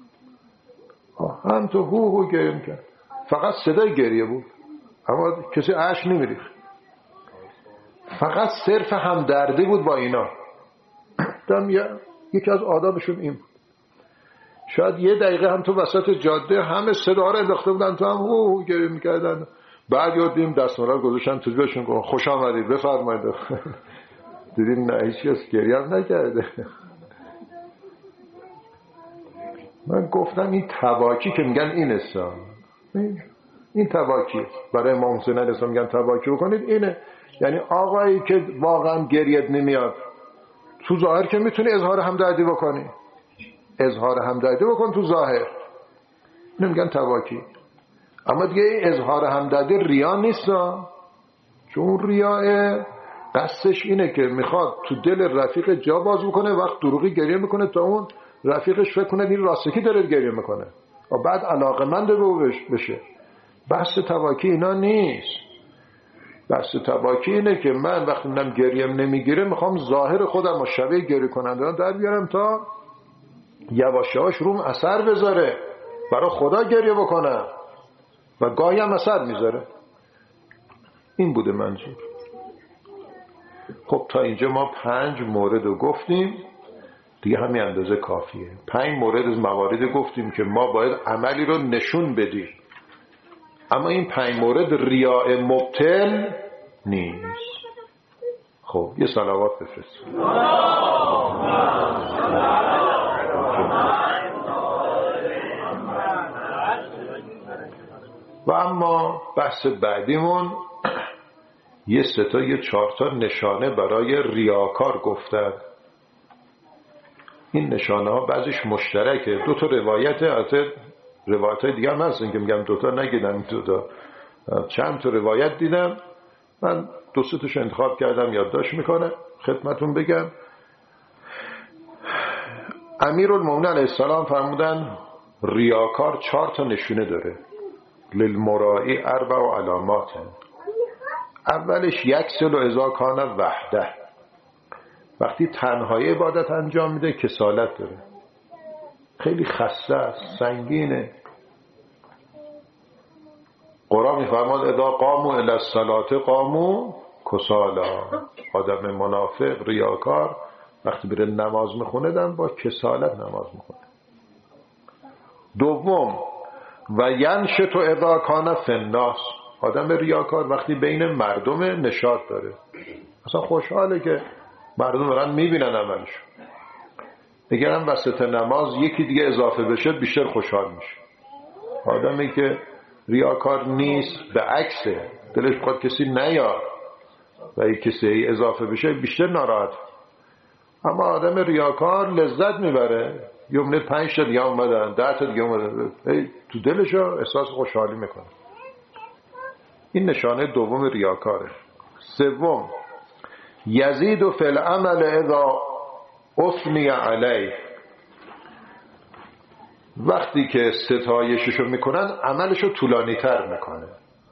S1: هم تو هو هو گریه میکن، فقط صدای گریه بود اما کسی اشک نمیریخت، فقط صرف همدردی بود با اینا. دم یکی از آدابشون این بود. شاید یه دقیقه هم تو وسط جاده همه صدا رو انداخته بودن تو هم هو هو گریه میکردن. بعد یادیم دستمالا رو گذاشتن تو جیبشون، گفتن خوش آمدید بفرمایید. دیدیم نه هیچ کس گریه هم نکرده. من گفتم این تباکی که میگن این است، این تباکی برای امام حسین علیه السلام میگن تباکی بکنید اینه، یعنی آقایی که واقعا گریت نمیاد تو ظاهر که میتونی اظهار همدردی بکنی، اظهار همدردی بکن تو ظاهر، نمیگن تباکی. اما دیگه اظهار همدردی ریا نیست، چون ریا قصدش اینه که میخواد تو دل رفیق جا باز بکنه، وقت دروغی گریه میکنه تا اون رفیقش فکر کنه این راستکی داره گریه میکنه و بعد علاقمند به او بشه. بحث تباکی اینا نیست. بحث تباکی اینه که من وقتی من گریم نمیگیره میخوام ظاهر خودم و شبیه گریه کننده در بیارم تا یواشهاش روم اثر بذاره، برای خدا گریه بکنم و گاهی هم اثر میذاره. این بوده منظور. خب تا اینجا ما پنج مورد رو گفتیم دیگه، همین اندازه کافیه. پنج مورد از موارد گفتیم که ما باید عملی رو نشون بدیم، اما این پنج مورد ریاء مبطل نیست. خب یه صلوات بفرست. و اما بحث بعدیمون یه سه تا یه چهار تا نشانه برای ریاکار گفتن. این نشانه ها بعضیش مشترکه، دو تا روایت، البته روایت های دیگه هم هستن که میگم دو تا نگیدم، دو تا چند تا روایت دیدم، من دو سه تاشو انتخاب کردم یادداشت میکنه خدمتون بگم. امیرالمومنین علیه السلام فرمودن ریاکار چهار تا نشونه داره. للمرائی اربع و علامات. اولش یکسل و اذا کان وحده، وقتی تنهایی عبادت انجام میده کسالت داره، خیلی خسته است، سنگینه. قرآن میفرماد اذا قاموا الی الصلاة قاموا کسالا. آدم منافق ریاکار وقتی بره نماز میخونه دم با کسالت نماز میخونه. دوم و ینشط اذا کان فی الناس. آدم ریاکار وقتی بین مردم نشاط داره، اصلا خوشحاله که مردم دارن میبینن عملشو. اگر هم وسط نماز یکی دیگه اضافه بشه بیشتر خوشحال میشه. آدمی که ریاکار نیست به عکسه، دلش بخواد کسی نیاد، و یک کسی اضافه بشه بیشتر ناراحت. اما آدم ریاکار لذت میبره، یه منت پنج تا دیگه اومدن، ده تا دیگه اومدن، تو دلش احساس خوشحالی میکنه. این نشانه دوم ریاکاره. سوم، یزید فی العمل اذا اثنی علیه، وقتی که ستایششو میکنن عملشو طولانی تر میکنه.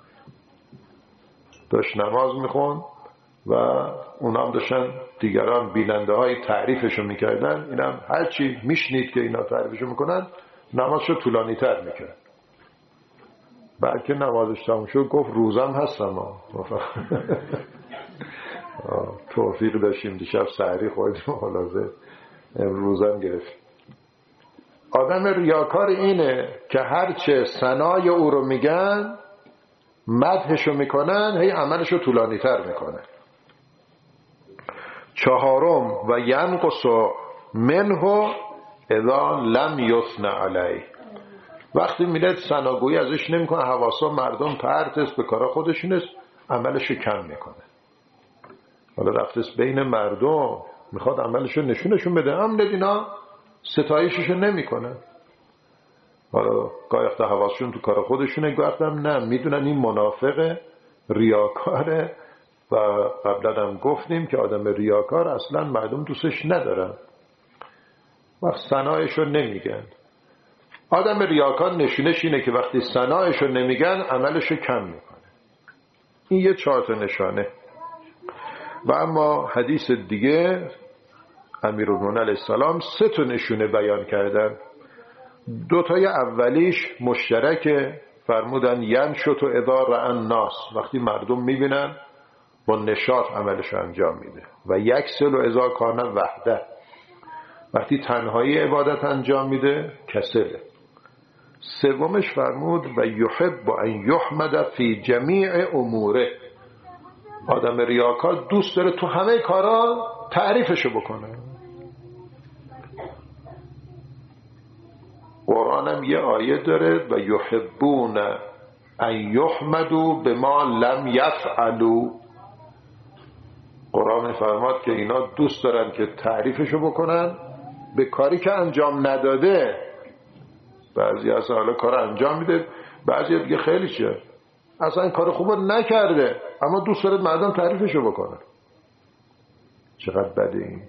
S1: داشت نماز میخون و اونا هم داشتن دیگران بیننده های تعریفشو میکردن، اینم هرچی میشنید که اینا تعریفشو میکنن نمازشو طولانی تر میکرد. بلکه نمازش تموم شد گفت روزم هستم ها. توفیق داشتیم دیشب سحری خوردیم خلاصه امروزم گرفت. آدم ریاکار اینه که هرچه ثنای او رو میگن مدحشو میکنن هی عملشو طولانی تر میکنه. چهارم، و ینقص منه اذا لم یثن علیه، وقتی میره ثناگویی ازش نمیکنه، حواسا مردم پرتست به کارا خودشونست، عملشو کم میکنه. حالا رفتست بین مردم میخواد عملشو نشونشون بده، هم اینا ستایششو نمیکنه. حالا گاهی وقتا حواسشون تو کار خودشونه، گاهی وقتا نه، میدونن این منافق ریاکاره و قبلا هم گفتیم که آدم ریاکار اصلا مردم دوستش ندارن، وقت ثنایشو نمیگن. آدم ریاکار نشونش اینه که وقتی ثنایشو نمیگن عملشو کم میکنه. این یه چهار تا نشانه. و اما حدیث دیگه امیرالمومنین علیه السلام سه تا نشونه بیان کردن. دو تای اولیش مشترکه، فرمودن ینشط اذا رأى الناس، وقتی مردم میبینن با نشاط عملش انجام میده. و یکسل اذا کان وحده، وقتی تنهایی عبادت انجام میده کسله. سومش فرمود و یحب ان یحمد فی جمیع اموره، آدم ریاکار دوست داره تو همه کارا تعریفشو بکنه. قرآن هم یه آیه داره و یحبون ان یحمدوا بما لم یفعلوا، قرآن فرماد که اینا دوست دارن که تعریفشو بکنن به کاری که انجام نداده. بعضی اصلا حالا کار انجام میده، بعضی دیگه خیلی چیه اصلا این کار خوب نکرده اما دوست داره مردم تعریفشو بکنن. چقدر بده این.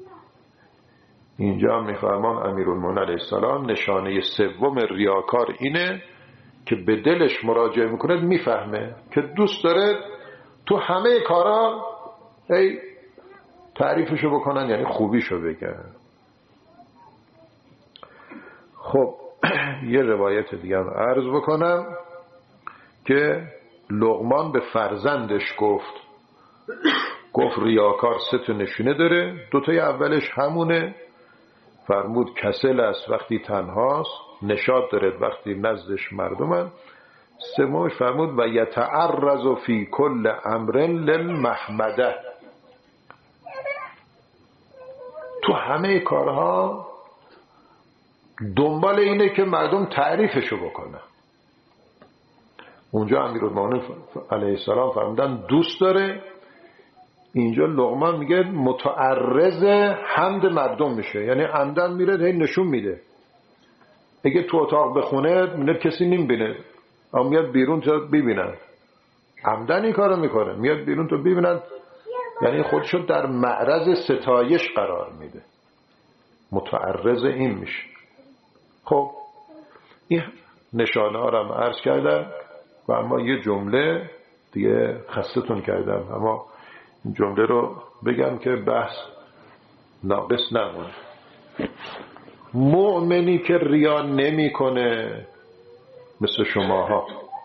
S1: اینجا میفرمان امیرالمومنین علیه السلام نشانه سوم ریاکار اینه که به دلش مراجعه میکنه، میفهمه که دوست داره تو همه کارا ای تعریفشو بکنن، یعنی خوبیشو بگن. خب یه روایت دیگه هم عرض بکنم که لقمان به فرزندش گفت گفت ریاکار سه تا نشونه داره، دو تای اولش همونه، فرمود کسل است وقتی تنهاست، نشاط داره وقتی نزدش مردمن. سومش فرمود و یتعرض فی کل امر للمحمده، تو همه کارها دنبال اینه که مردم تعریفشو بکنن. اونجا امیرالمومنین علیه السلام فرمودن دوست داره، اینجا لقمان میگه متعرض حمد مردم میشه، یعنی عمدن میره هی نشون میده. اگه تو اتاق بخونه میره کسی نمیبینه اما میاد بیرون تا ببینن، عمدن این کارو میکنه، میاد بیرون تا ببینن، یعنی خودشو در معرض ستایش قرار میده، متعرض این میشه. خب این نشانه ها رو هم عرض کردم و اما یه جمله دیگه خستتون کردم، اما این جمله رو بگم که بحث ناقص نمونه. مؤمنی که ریا نمی کنه مثل شماها،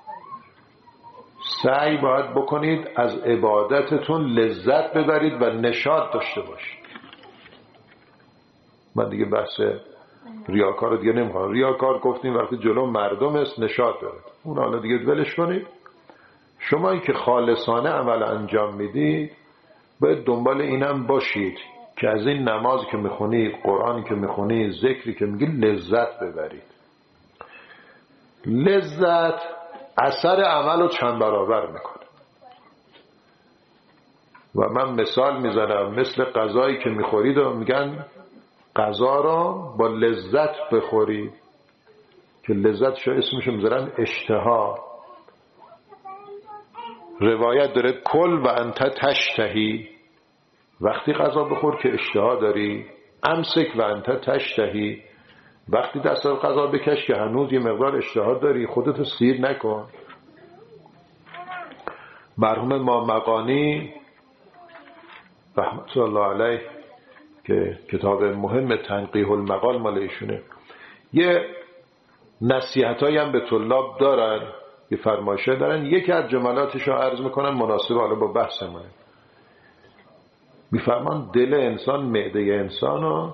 S1: سعی باید بکنید از عبادتتون لذت ببرید و نشاط داشته باشید. من دیگه بحث ریاکار رو دیگه نمیخوام. ریاکار گفتیم وقتی جلو مردم است نشاط داره، اون حالا دیگه ولش کنید. شمایی که خالصانه عمل انجام میدید باید دنبال اینم باشید که از این نماز که میخونید، قرآنی که میخونید، ذکری که میگید لذت ببرید. لذت اثر عمل رو چند برابر میکنه. و من مثال میزنم مثل غذایی که میخورید و میگن غذا را با لذت بخورید، که لذتشو اسمشو میذارن اشتها. روایت داره کل و انت تشتهی، وقتی غذا بخور که اشتها داری. امسک و انت تشتهی، وقتی دست از غذا بکش که هنوز یه مقدار اشتها داری خودتو سیر نکن. مرحوم ما مقانی رحمت الله علیه که کتاب مهم تنقیح المقال مال ایشونه، یه نصیحتایی هم به طلاب دارن، یه فرمایشه دارن. یکی از جملاتش رو عرض میکنم مناسب حالا با بحث ما. میفرمان دل انسان، معده انسان و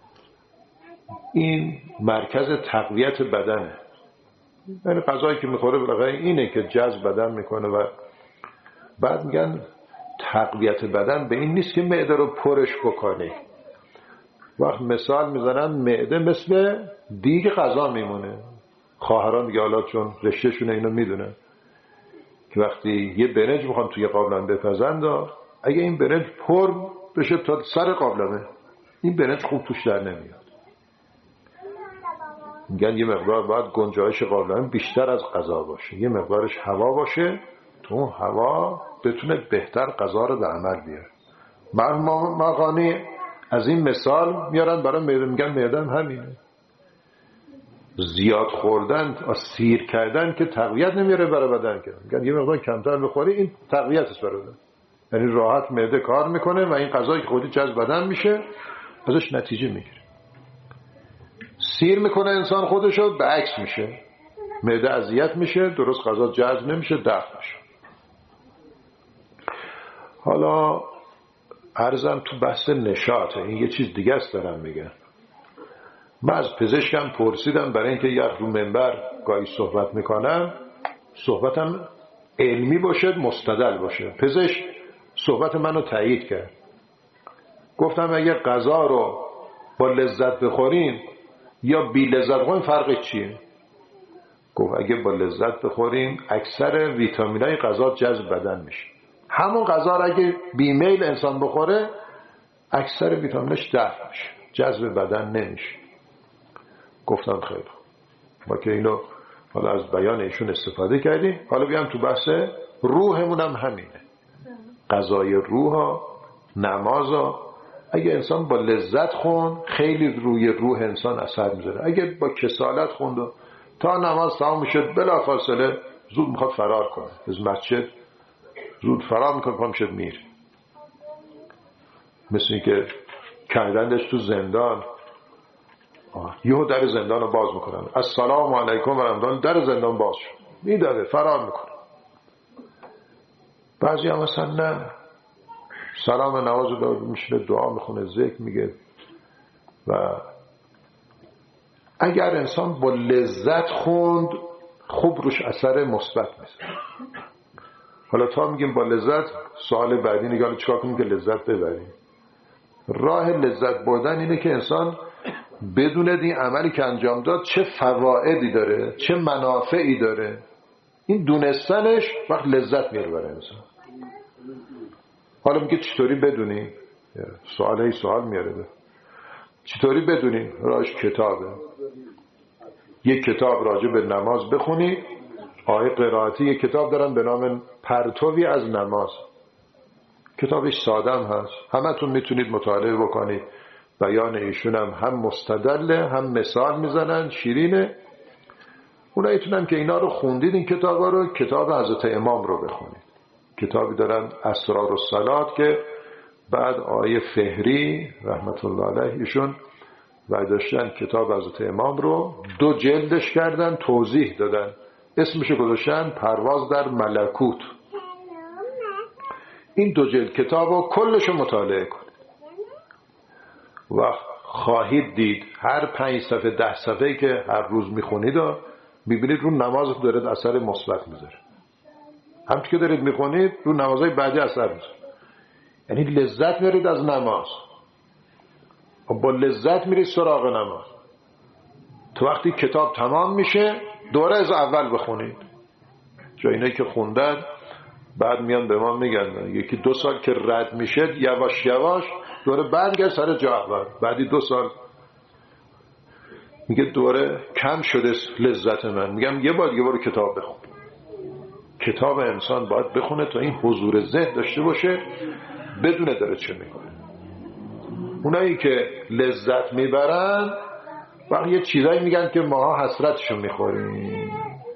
S1: این مرکز تقویت بدنه، یعنی غذایی که میخوره بالاخره اینه که جذب بدن میکنه. و بعد میگن تقویت بدن به این نیست که معده رو پرش بکنی. وقت مثال میزنن معده مثل دیگ غذا میمونه. خواهران دیگه حالا چون رشتهشونه اینو میدونن که وقتی یه برنج میخوان توی قابلمه بپزند، اگه این برنج پر بشه تا سر قابلمه، این برنج خوب توش در نمیاد. میگن یه مقدار باید گنجایش قابلمه بیشتر از غذا باشه، یه مقدارش هوا باشه، تو هوا بتونه بهتر غذا رو به عمل بیاره. مرحوم مقانی از این مثال میارن برای معده، میگن معده هم همینه. زیاد خوردن، سیر کردن که تقویت نمیاره برای بدن، که میگن یه مقدار کمتر بخوری این تقویت است برای بدن. یعنی راحت معده کار میکنه و این غذایی که خودی جذب بدن میشه ازش نتیجه میگیره. سیر میکنه انسان خودشو، به عکس میشه، معده اذیت میشه، درست غذا جذب نمیشه، دفع میشه. حالا عرضم تو بحث نشاطه، این یه چیز دیگه است دارم میگم. من از پزشکم پرسیدم برای اینکه یک رو منبر گاهی صحبت میکنم صحبتم علمی باشه، مستدل باشه. پزشک صحبت منو تایید کرد. گفتم اگه غذا رو با لذت بخورین یا بی لذت بخورین فرقش چیه؟ گفت اگه با لذت بخورین اکثر ویتامینای غذا جذب بدن میشه. همون غذا رو اگه بی میل انسان بخوره اکثر ویتامینش دفع میشه، جذب بدن نمیشه. گفتم خیلی ما که اینو حالا از بیان ایشون استفاده کردیم، حالا بیام تو بحث روحمون هم همینه. غذای روح ها، نماز ها، اگه انسان با لذت خوند خیلی روی روح انسان اثر میذاره. اگه با کسالت خوند و تا نماز تمام میشه بلا فاصله زود میخواد فرار کنه از مسجد، زود فرار میکنه پا میشه میر. مثل این که کردندش تو زندان، یهو در زندان رو باز میکنن، السلام علیکم و رحمتون، در زندان باز شد، میداره فرار میکنه. بعضی هم مثلا نه، سلام نواز رو میشونه دعا میخونه، ذکر میگه. و اگر انسان با لذت خوند خوب روش اثر مثبت میشه. حالا تا میگیم با لذت، سوال بعدی نگاه چیکار کنیم که لذت ببریم؟ راه لذت بردن اینه که انسان بدون این عملی که انجام داد چه فوائدی داره، چه منافعی داره. این دونستنش وقت لذت میاره برای انسان. حالا میگه چطوری بدونی؟ سوال هی سوال میاره. چطوری بدونی؟ راهش کتابه. یک کتاب راجع به نماز بخونی، آیه قرائتی یک کتاب دارن به نام پرتوی از نماز. کتابش سادم هست، همتون میتونید مطالعه بکنید. بیان ایشون هم هم مستدله، هم مثال میزنن، شیرینه. اونایتونم که اینا رو خوندید، این کتابا رو، کتاب حضرت امام رو بخونید. کتابی دارن اسرار الصلات که بعد آیه فهری رحمت الله علیه ایشون برداشتن کتاب حضرت امام رو دو جلدش کردن، توضیح دادن، اسمشو گذاشتن پرواز در ملکوت. این دو جلد کتاب رو کلشو مطالعه کنید و خواهید دید هر پنج صفحه ده صفحه‌ای که هر روز میخونید و میبینید رو نماز دارید اثر مثبت میذاره. همچون که دارید میخونید رو نمازهای بعدی اثر میذاره. یعنی لذت میارید از نماز و با لذت میرید سراغ نماز. تو وقتی کتاب تمام میشه دوره از اول بخونید، جا اینایی که خوندن بعد میان به ما میگن یکی دو سال که رد میشه یواش یواش دوره برگرد سر جا اول. بعدی دو سال میگه دوره کم شده لذت من. میگم یه بار یه بار کتاب بخون. کتاب انسان باید بخونه تا این حضور ذهن داشته باشه بدونه داره چه میکنه. اونایی که لذت میبرن وقتی یه چیزایی میگن که ماها حسرتشو میخوریم.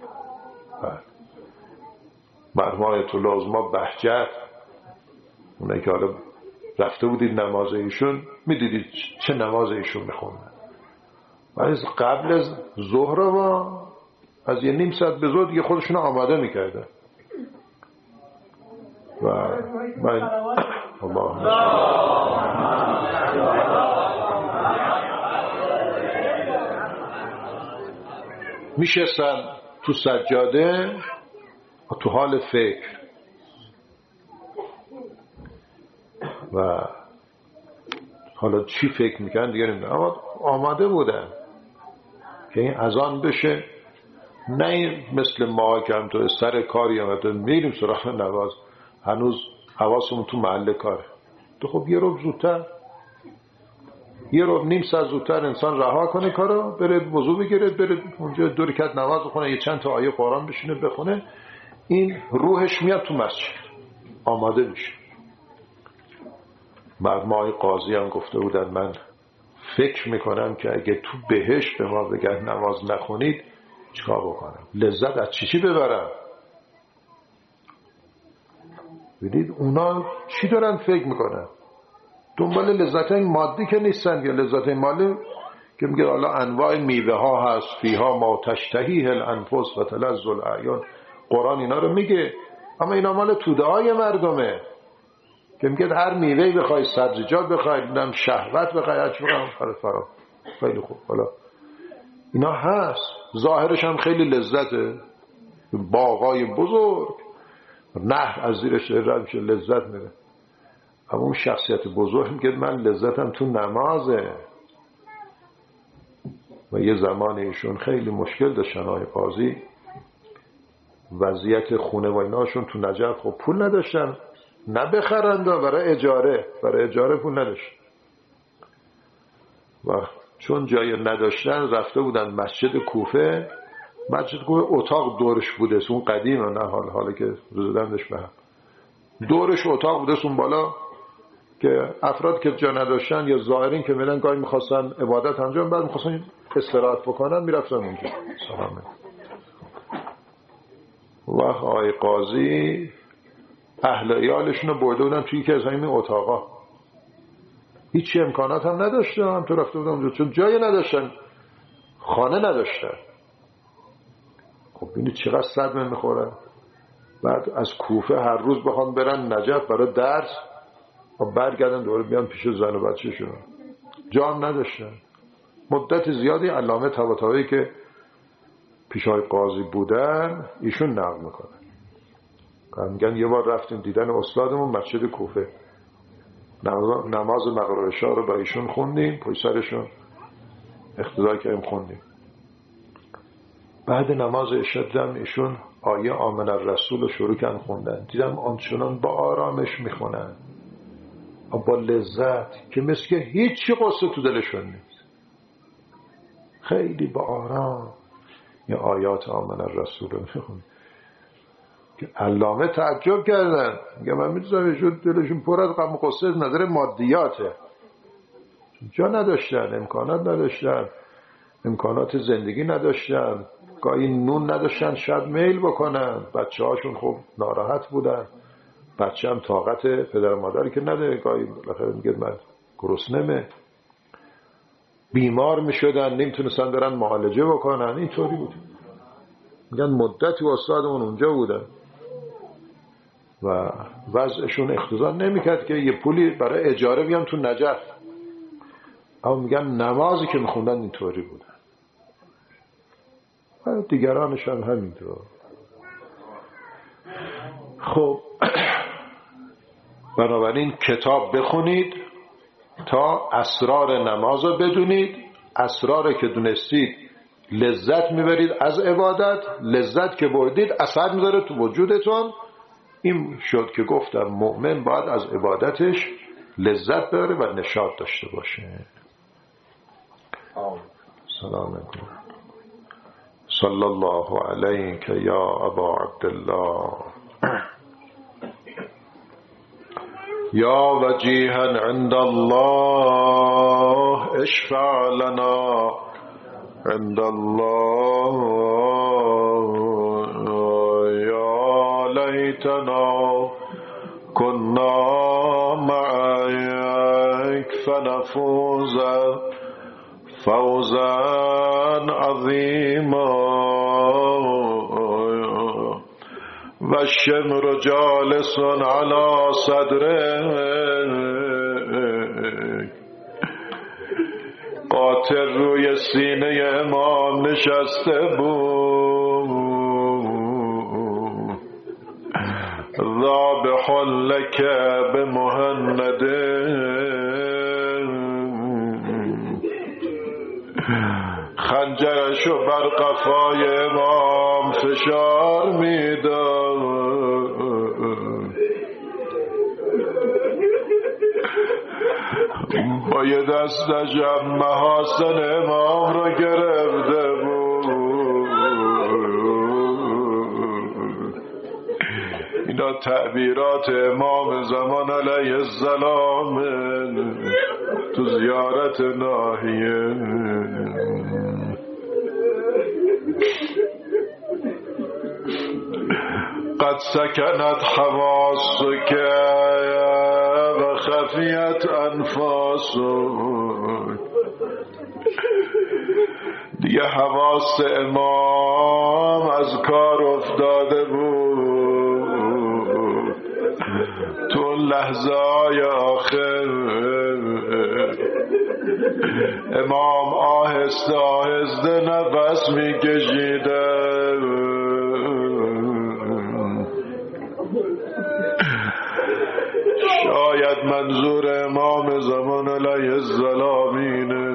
S1: مرحوم آیت الله عظما بهجت، اونایی که حالا رفته بودید نماز ایشون میدیدید چه نماز ایشون میخوندن. ولی قبل از ظهر و از یه نیم ساعت به ظهر دیگه خودشون آماده میکردن و من الله میشستن تو سجاده تو حال فکر و حالا چی فکر میکنن دیگه نمیدونم، اما آماده بودن که این اذان بشه. نه مثل ما که هم تو سر کاری هم تو میریم سراغ نواز، هنوز حواسمون تو محل کاره. تو خب یه رو زودتر یه رو نیم ساعت زودتر انسان رها کنه کارو، بره وضو بگیره، بره اونجا دو رکعت نماز بخونه، یه چند تا آیه قرآن بشینه بخونه. این روحش میاد تو مسجد آماده میشه. مرحوم آقای قاضی هم گفته بودن من فکر میکنم که اگه تو بهشت به ما بگن نماز نخونید چیکار بکنم؟ لذت از چی چی ببرم؟ ببینید اونا چی دارن فکر میکنن؟ دنبال لذت این مادی که نیستن، یا لذت این مالی که میگه حالا انواع میوه ها هست فیها ما تشتهیه الانفس و تلذ الاعیان. قرآن اینا رو میگه، اما اینا مال توده های مردمه که میگه هر میوهی بخوای، سبزیجات بخوای، نم شهوت بخوای، هر چی بخوای فرا. خیلی خوب، حالا اینا هست، ظاهرش هم خیلی لذته، باغای بزرگ، نهر از زیرش رد میشه لذت میره. اما اون شخصیت بزرگ میگه من لذتم تو نمازه. و یه زمان ایشون خیلی مشکل داشتن آقای قاضی، وضعیت خونه و ایناشون تو نجف خب پول نداشتن، نه بخرند برای اجاره، برای اجاره پول نداشتن و چون جای نداشتن رفته بودن مسجد کوفه. مسجد کوفه اتاق دورش بوده، اون قدیم نه حال حالا که رزیدندش به هم دورش اتاق بوده اون بالا که افراد که جا نداشتن یا زائرین که میرن گاهی میخواستن عبادت انجام بعد میخواستن استراحت بکنن میرفتن اونجا. سلام. و آقای قاضی اهل ایالشون رو برده بودن توی یکی از همین اتاقا، هیچی امکانات هم نداشتن، تو رفته بودن اونجا چون جای نداشتن، خانه نداشتن. خب ببینید چقدر صدمه میخورن. بعد از کوفه هر روز بخوان برن نجف برای درس و برگردن دوباره بیان پیش زن و بچه شون، جا هم نداشتن. مدت زیادی علامه طباطبایی که پیش های قاضی بودن ایشون نقل میکنن، میگن یه بار رفتیم دیدن استادمون مسجد کوفه، نماز مغرب عشا رو با ایشون خوندیم، پشت سرشون اقتدا کردیم خوندیم. بعد نماز عشا دیدم ایشون آیه آمن الرسول رو شروع کردن خوندن، دیدم آنچنان با آرامش میخونن، با لذت که مثل که هیچی قصه تو دلشون نیست، خیلی با آرام یا آیات آمن الرسول رو میخونن که علامه تعجب کردن. میگه من میدونم ایشون دلشون پر از غم و غصه از نظر مادیاته، جا نداشتن، امکانات نداشتن، امکانات زندگی نداشتن، گاهی نون نداشتن شاید میل بکنن، بچه هاشون خب ناراحت بودن، بچه هم طاقت پدر و مادری که نداره، گاهی بالاخره میگه من گرسنمه، بیمار میشدن نمیتونستن برن معالجه بکنن. اینطوری بود. میگن مدتی استادمون اونجا بودن و وضعشون اقتضا نمیکرد که یه پولی برای اجاره بیان تو نجف، اما میگن نمازی که میخوندن اینطوری بودن و دیگرانش هم همینطور. خب بنابراین کتاب بخونید تا اسرار نماز رو بدونید. اسرار که دونستید لذت میبرید از عبادت، لذت که بردید اثر میذاره تو وجودتون این شد که گفتم مؤمن باید از عبادتش لذت ببره و نشاط داشته باشه. سلام علیکم. صلی الله علیک یا ابا عبدالله یا وجیها عند الله اشفع لنا عند الله یا لیتنا كنا معك فنفوز فوزا عظيما والشمر جالس على صدرك قاطر روی سینه امام نشسته بود ذابح لك بمهند خنجرشو بر قفای امام فشار میداد با یه دستش محاسن امام رو گرفته بود. اینا تعبیرات امام زمان علیه السلام تو زیارت ناحیه. قد سکنت حواسک و خفیت انفاسک. دیگه حواس امام از کار افتاده بود. تو لحظه های آخر امام آهسته آهسته نفس می کشیده. شاید منظور امام زمان علیه السلام اینه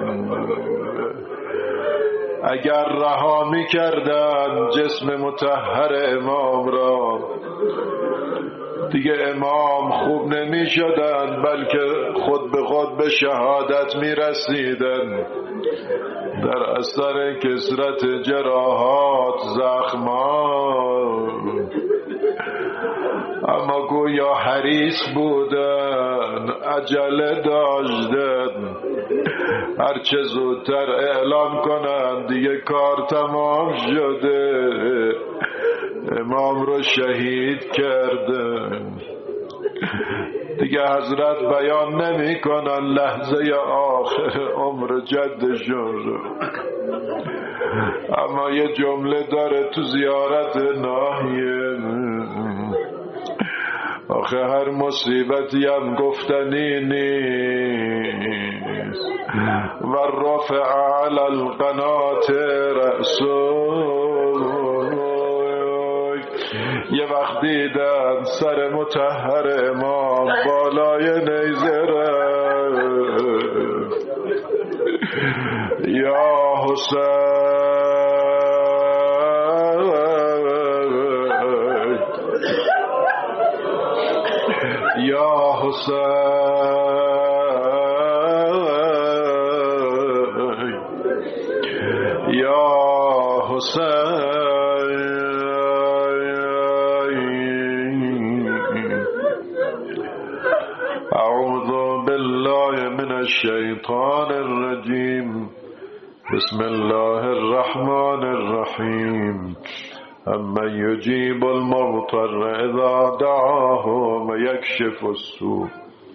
S1: اگر رها می کردن جسم مطهر امام را دیگه امام خوب نمی شدن بلکه خود به خود به شهادت می رسیدن در اثر کثرت جراحات زخمات. اما گویا حریص بودن عجله داشتن هرچه زودتر اعلام کنند دیگه کار تمام شده امام رو شهید کردن. دیگه حضرت بیان نمی کنن لحظه آخر عمر جدشون رو، اما یه جمله داره تو زیارت ناحیه آخه هر مصیبتی هم گفتنی نیست و رفع علی القنات رأسو. یه وقت دیدن سر مطهر امام بالای نیزه رفت. یا حسین یا حسین یا حسین. اعوذ بالله من الشیطان الرجیم. بسم الله الرحمن الرحیم. اما یجیب المضطر اذا دعاه و یکشف السوء.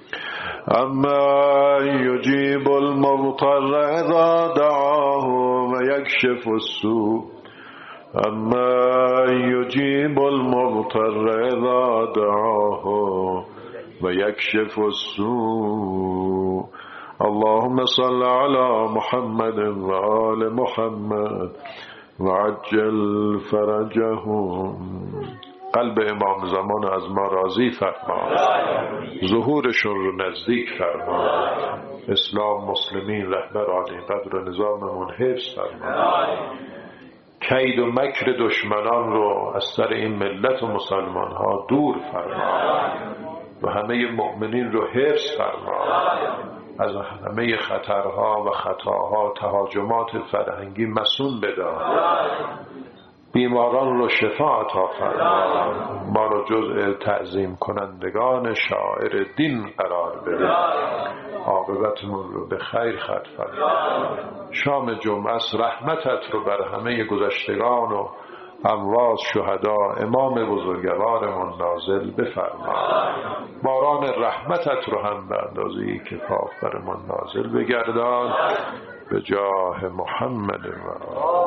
S1: اما یجیب المضطر اذا دعاه و یکشف السوء. اما یجیب المضطر اذا دعاه و یکشف السوء. اللهم صل على محمد و آل محمد و عجل فرجهم. قلب امام زمان از ما راضی فرما، ظهورشون رو نزدیک فرما، اسلام مسلمین رهبرانی قدر و نظاممون حفظ فرما. کید و مکر دشمنان رو از سر این ملت و مسلمان ها دور فرما و همه مؤمنین رو حفظ فرما، از همه خطرها و خطاها تهاجمات فرهنگی مصون بدار، بیماران رو شفا عطا فرما، ما رو جزء تعظیم کنندگان شاعر دین قرار بده، عاقبتمون رو به خیر ختم فرما. شام جمعه رحمتت رو بر همه گذشتگان و اموات شهدا امام بزرگوارمون نازل بفرما، باران رحمتت رو هم به اندازه‌ای که کاف برمون نازل بگردان، به جاه محمد و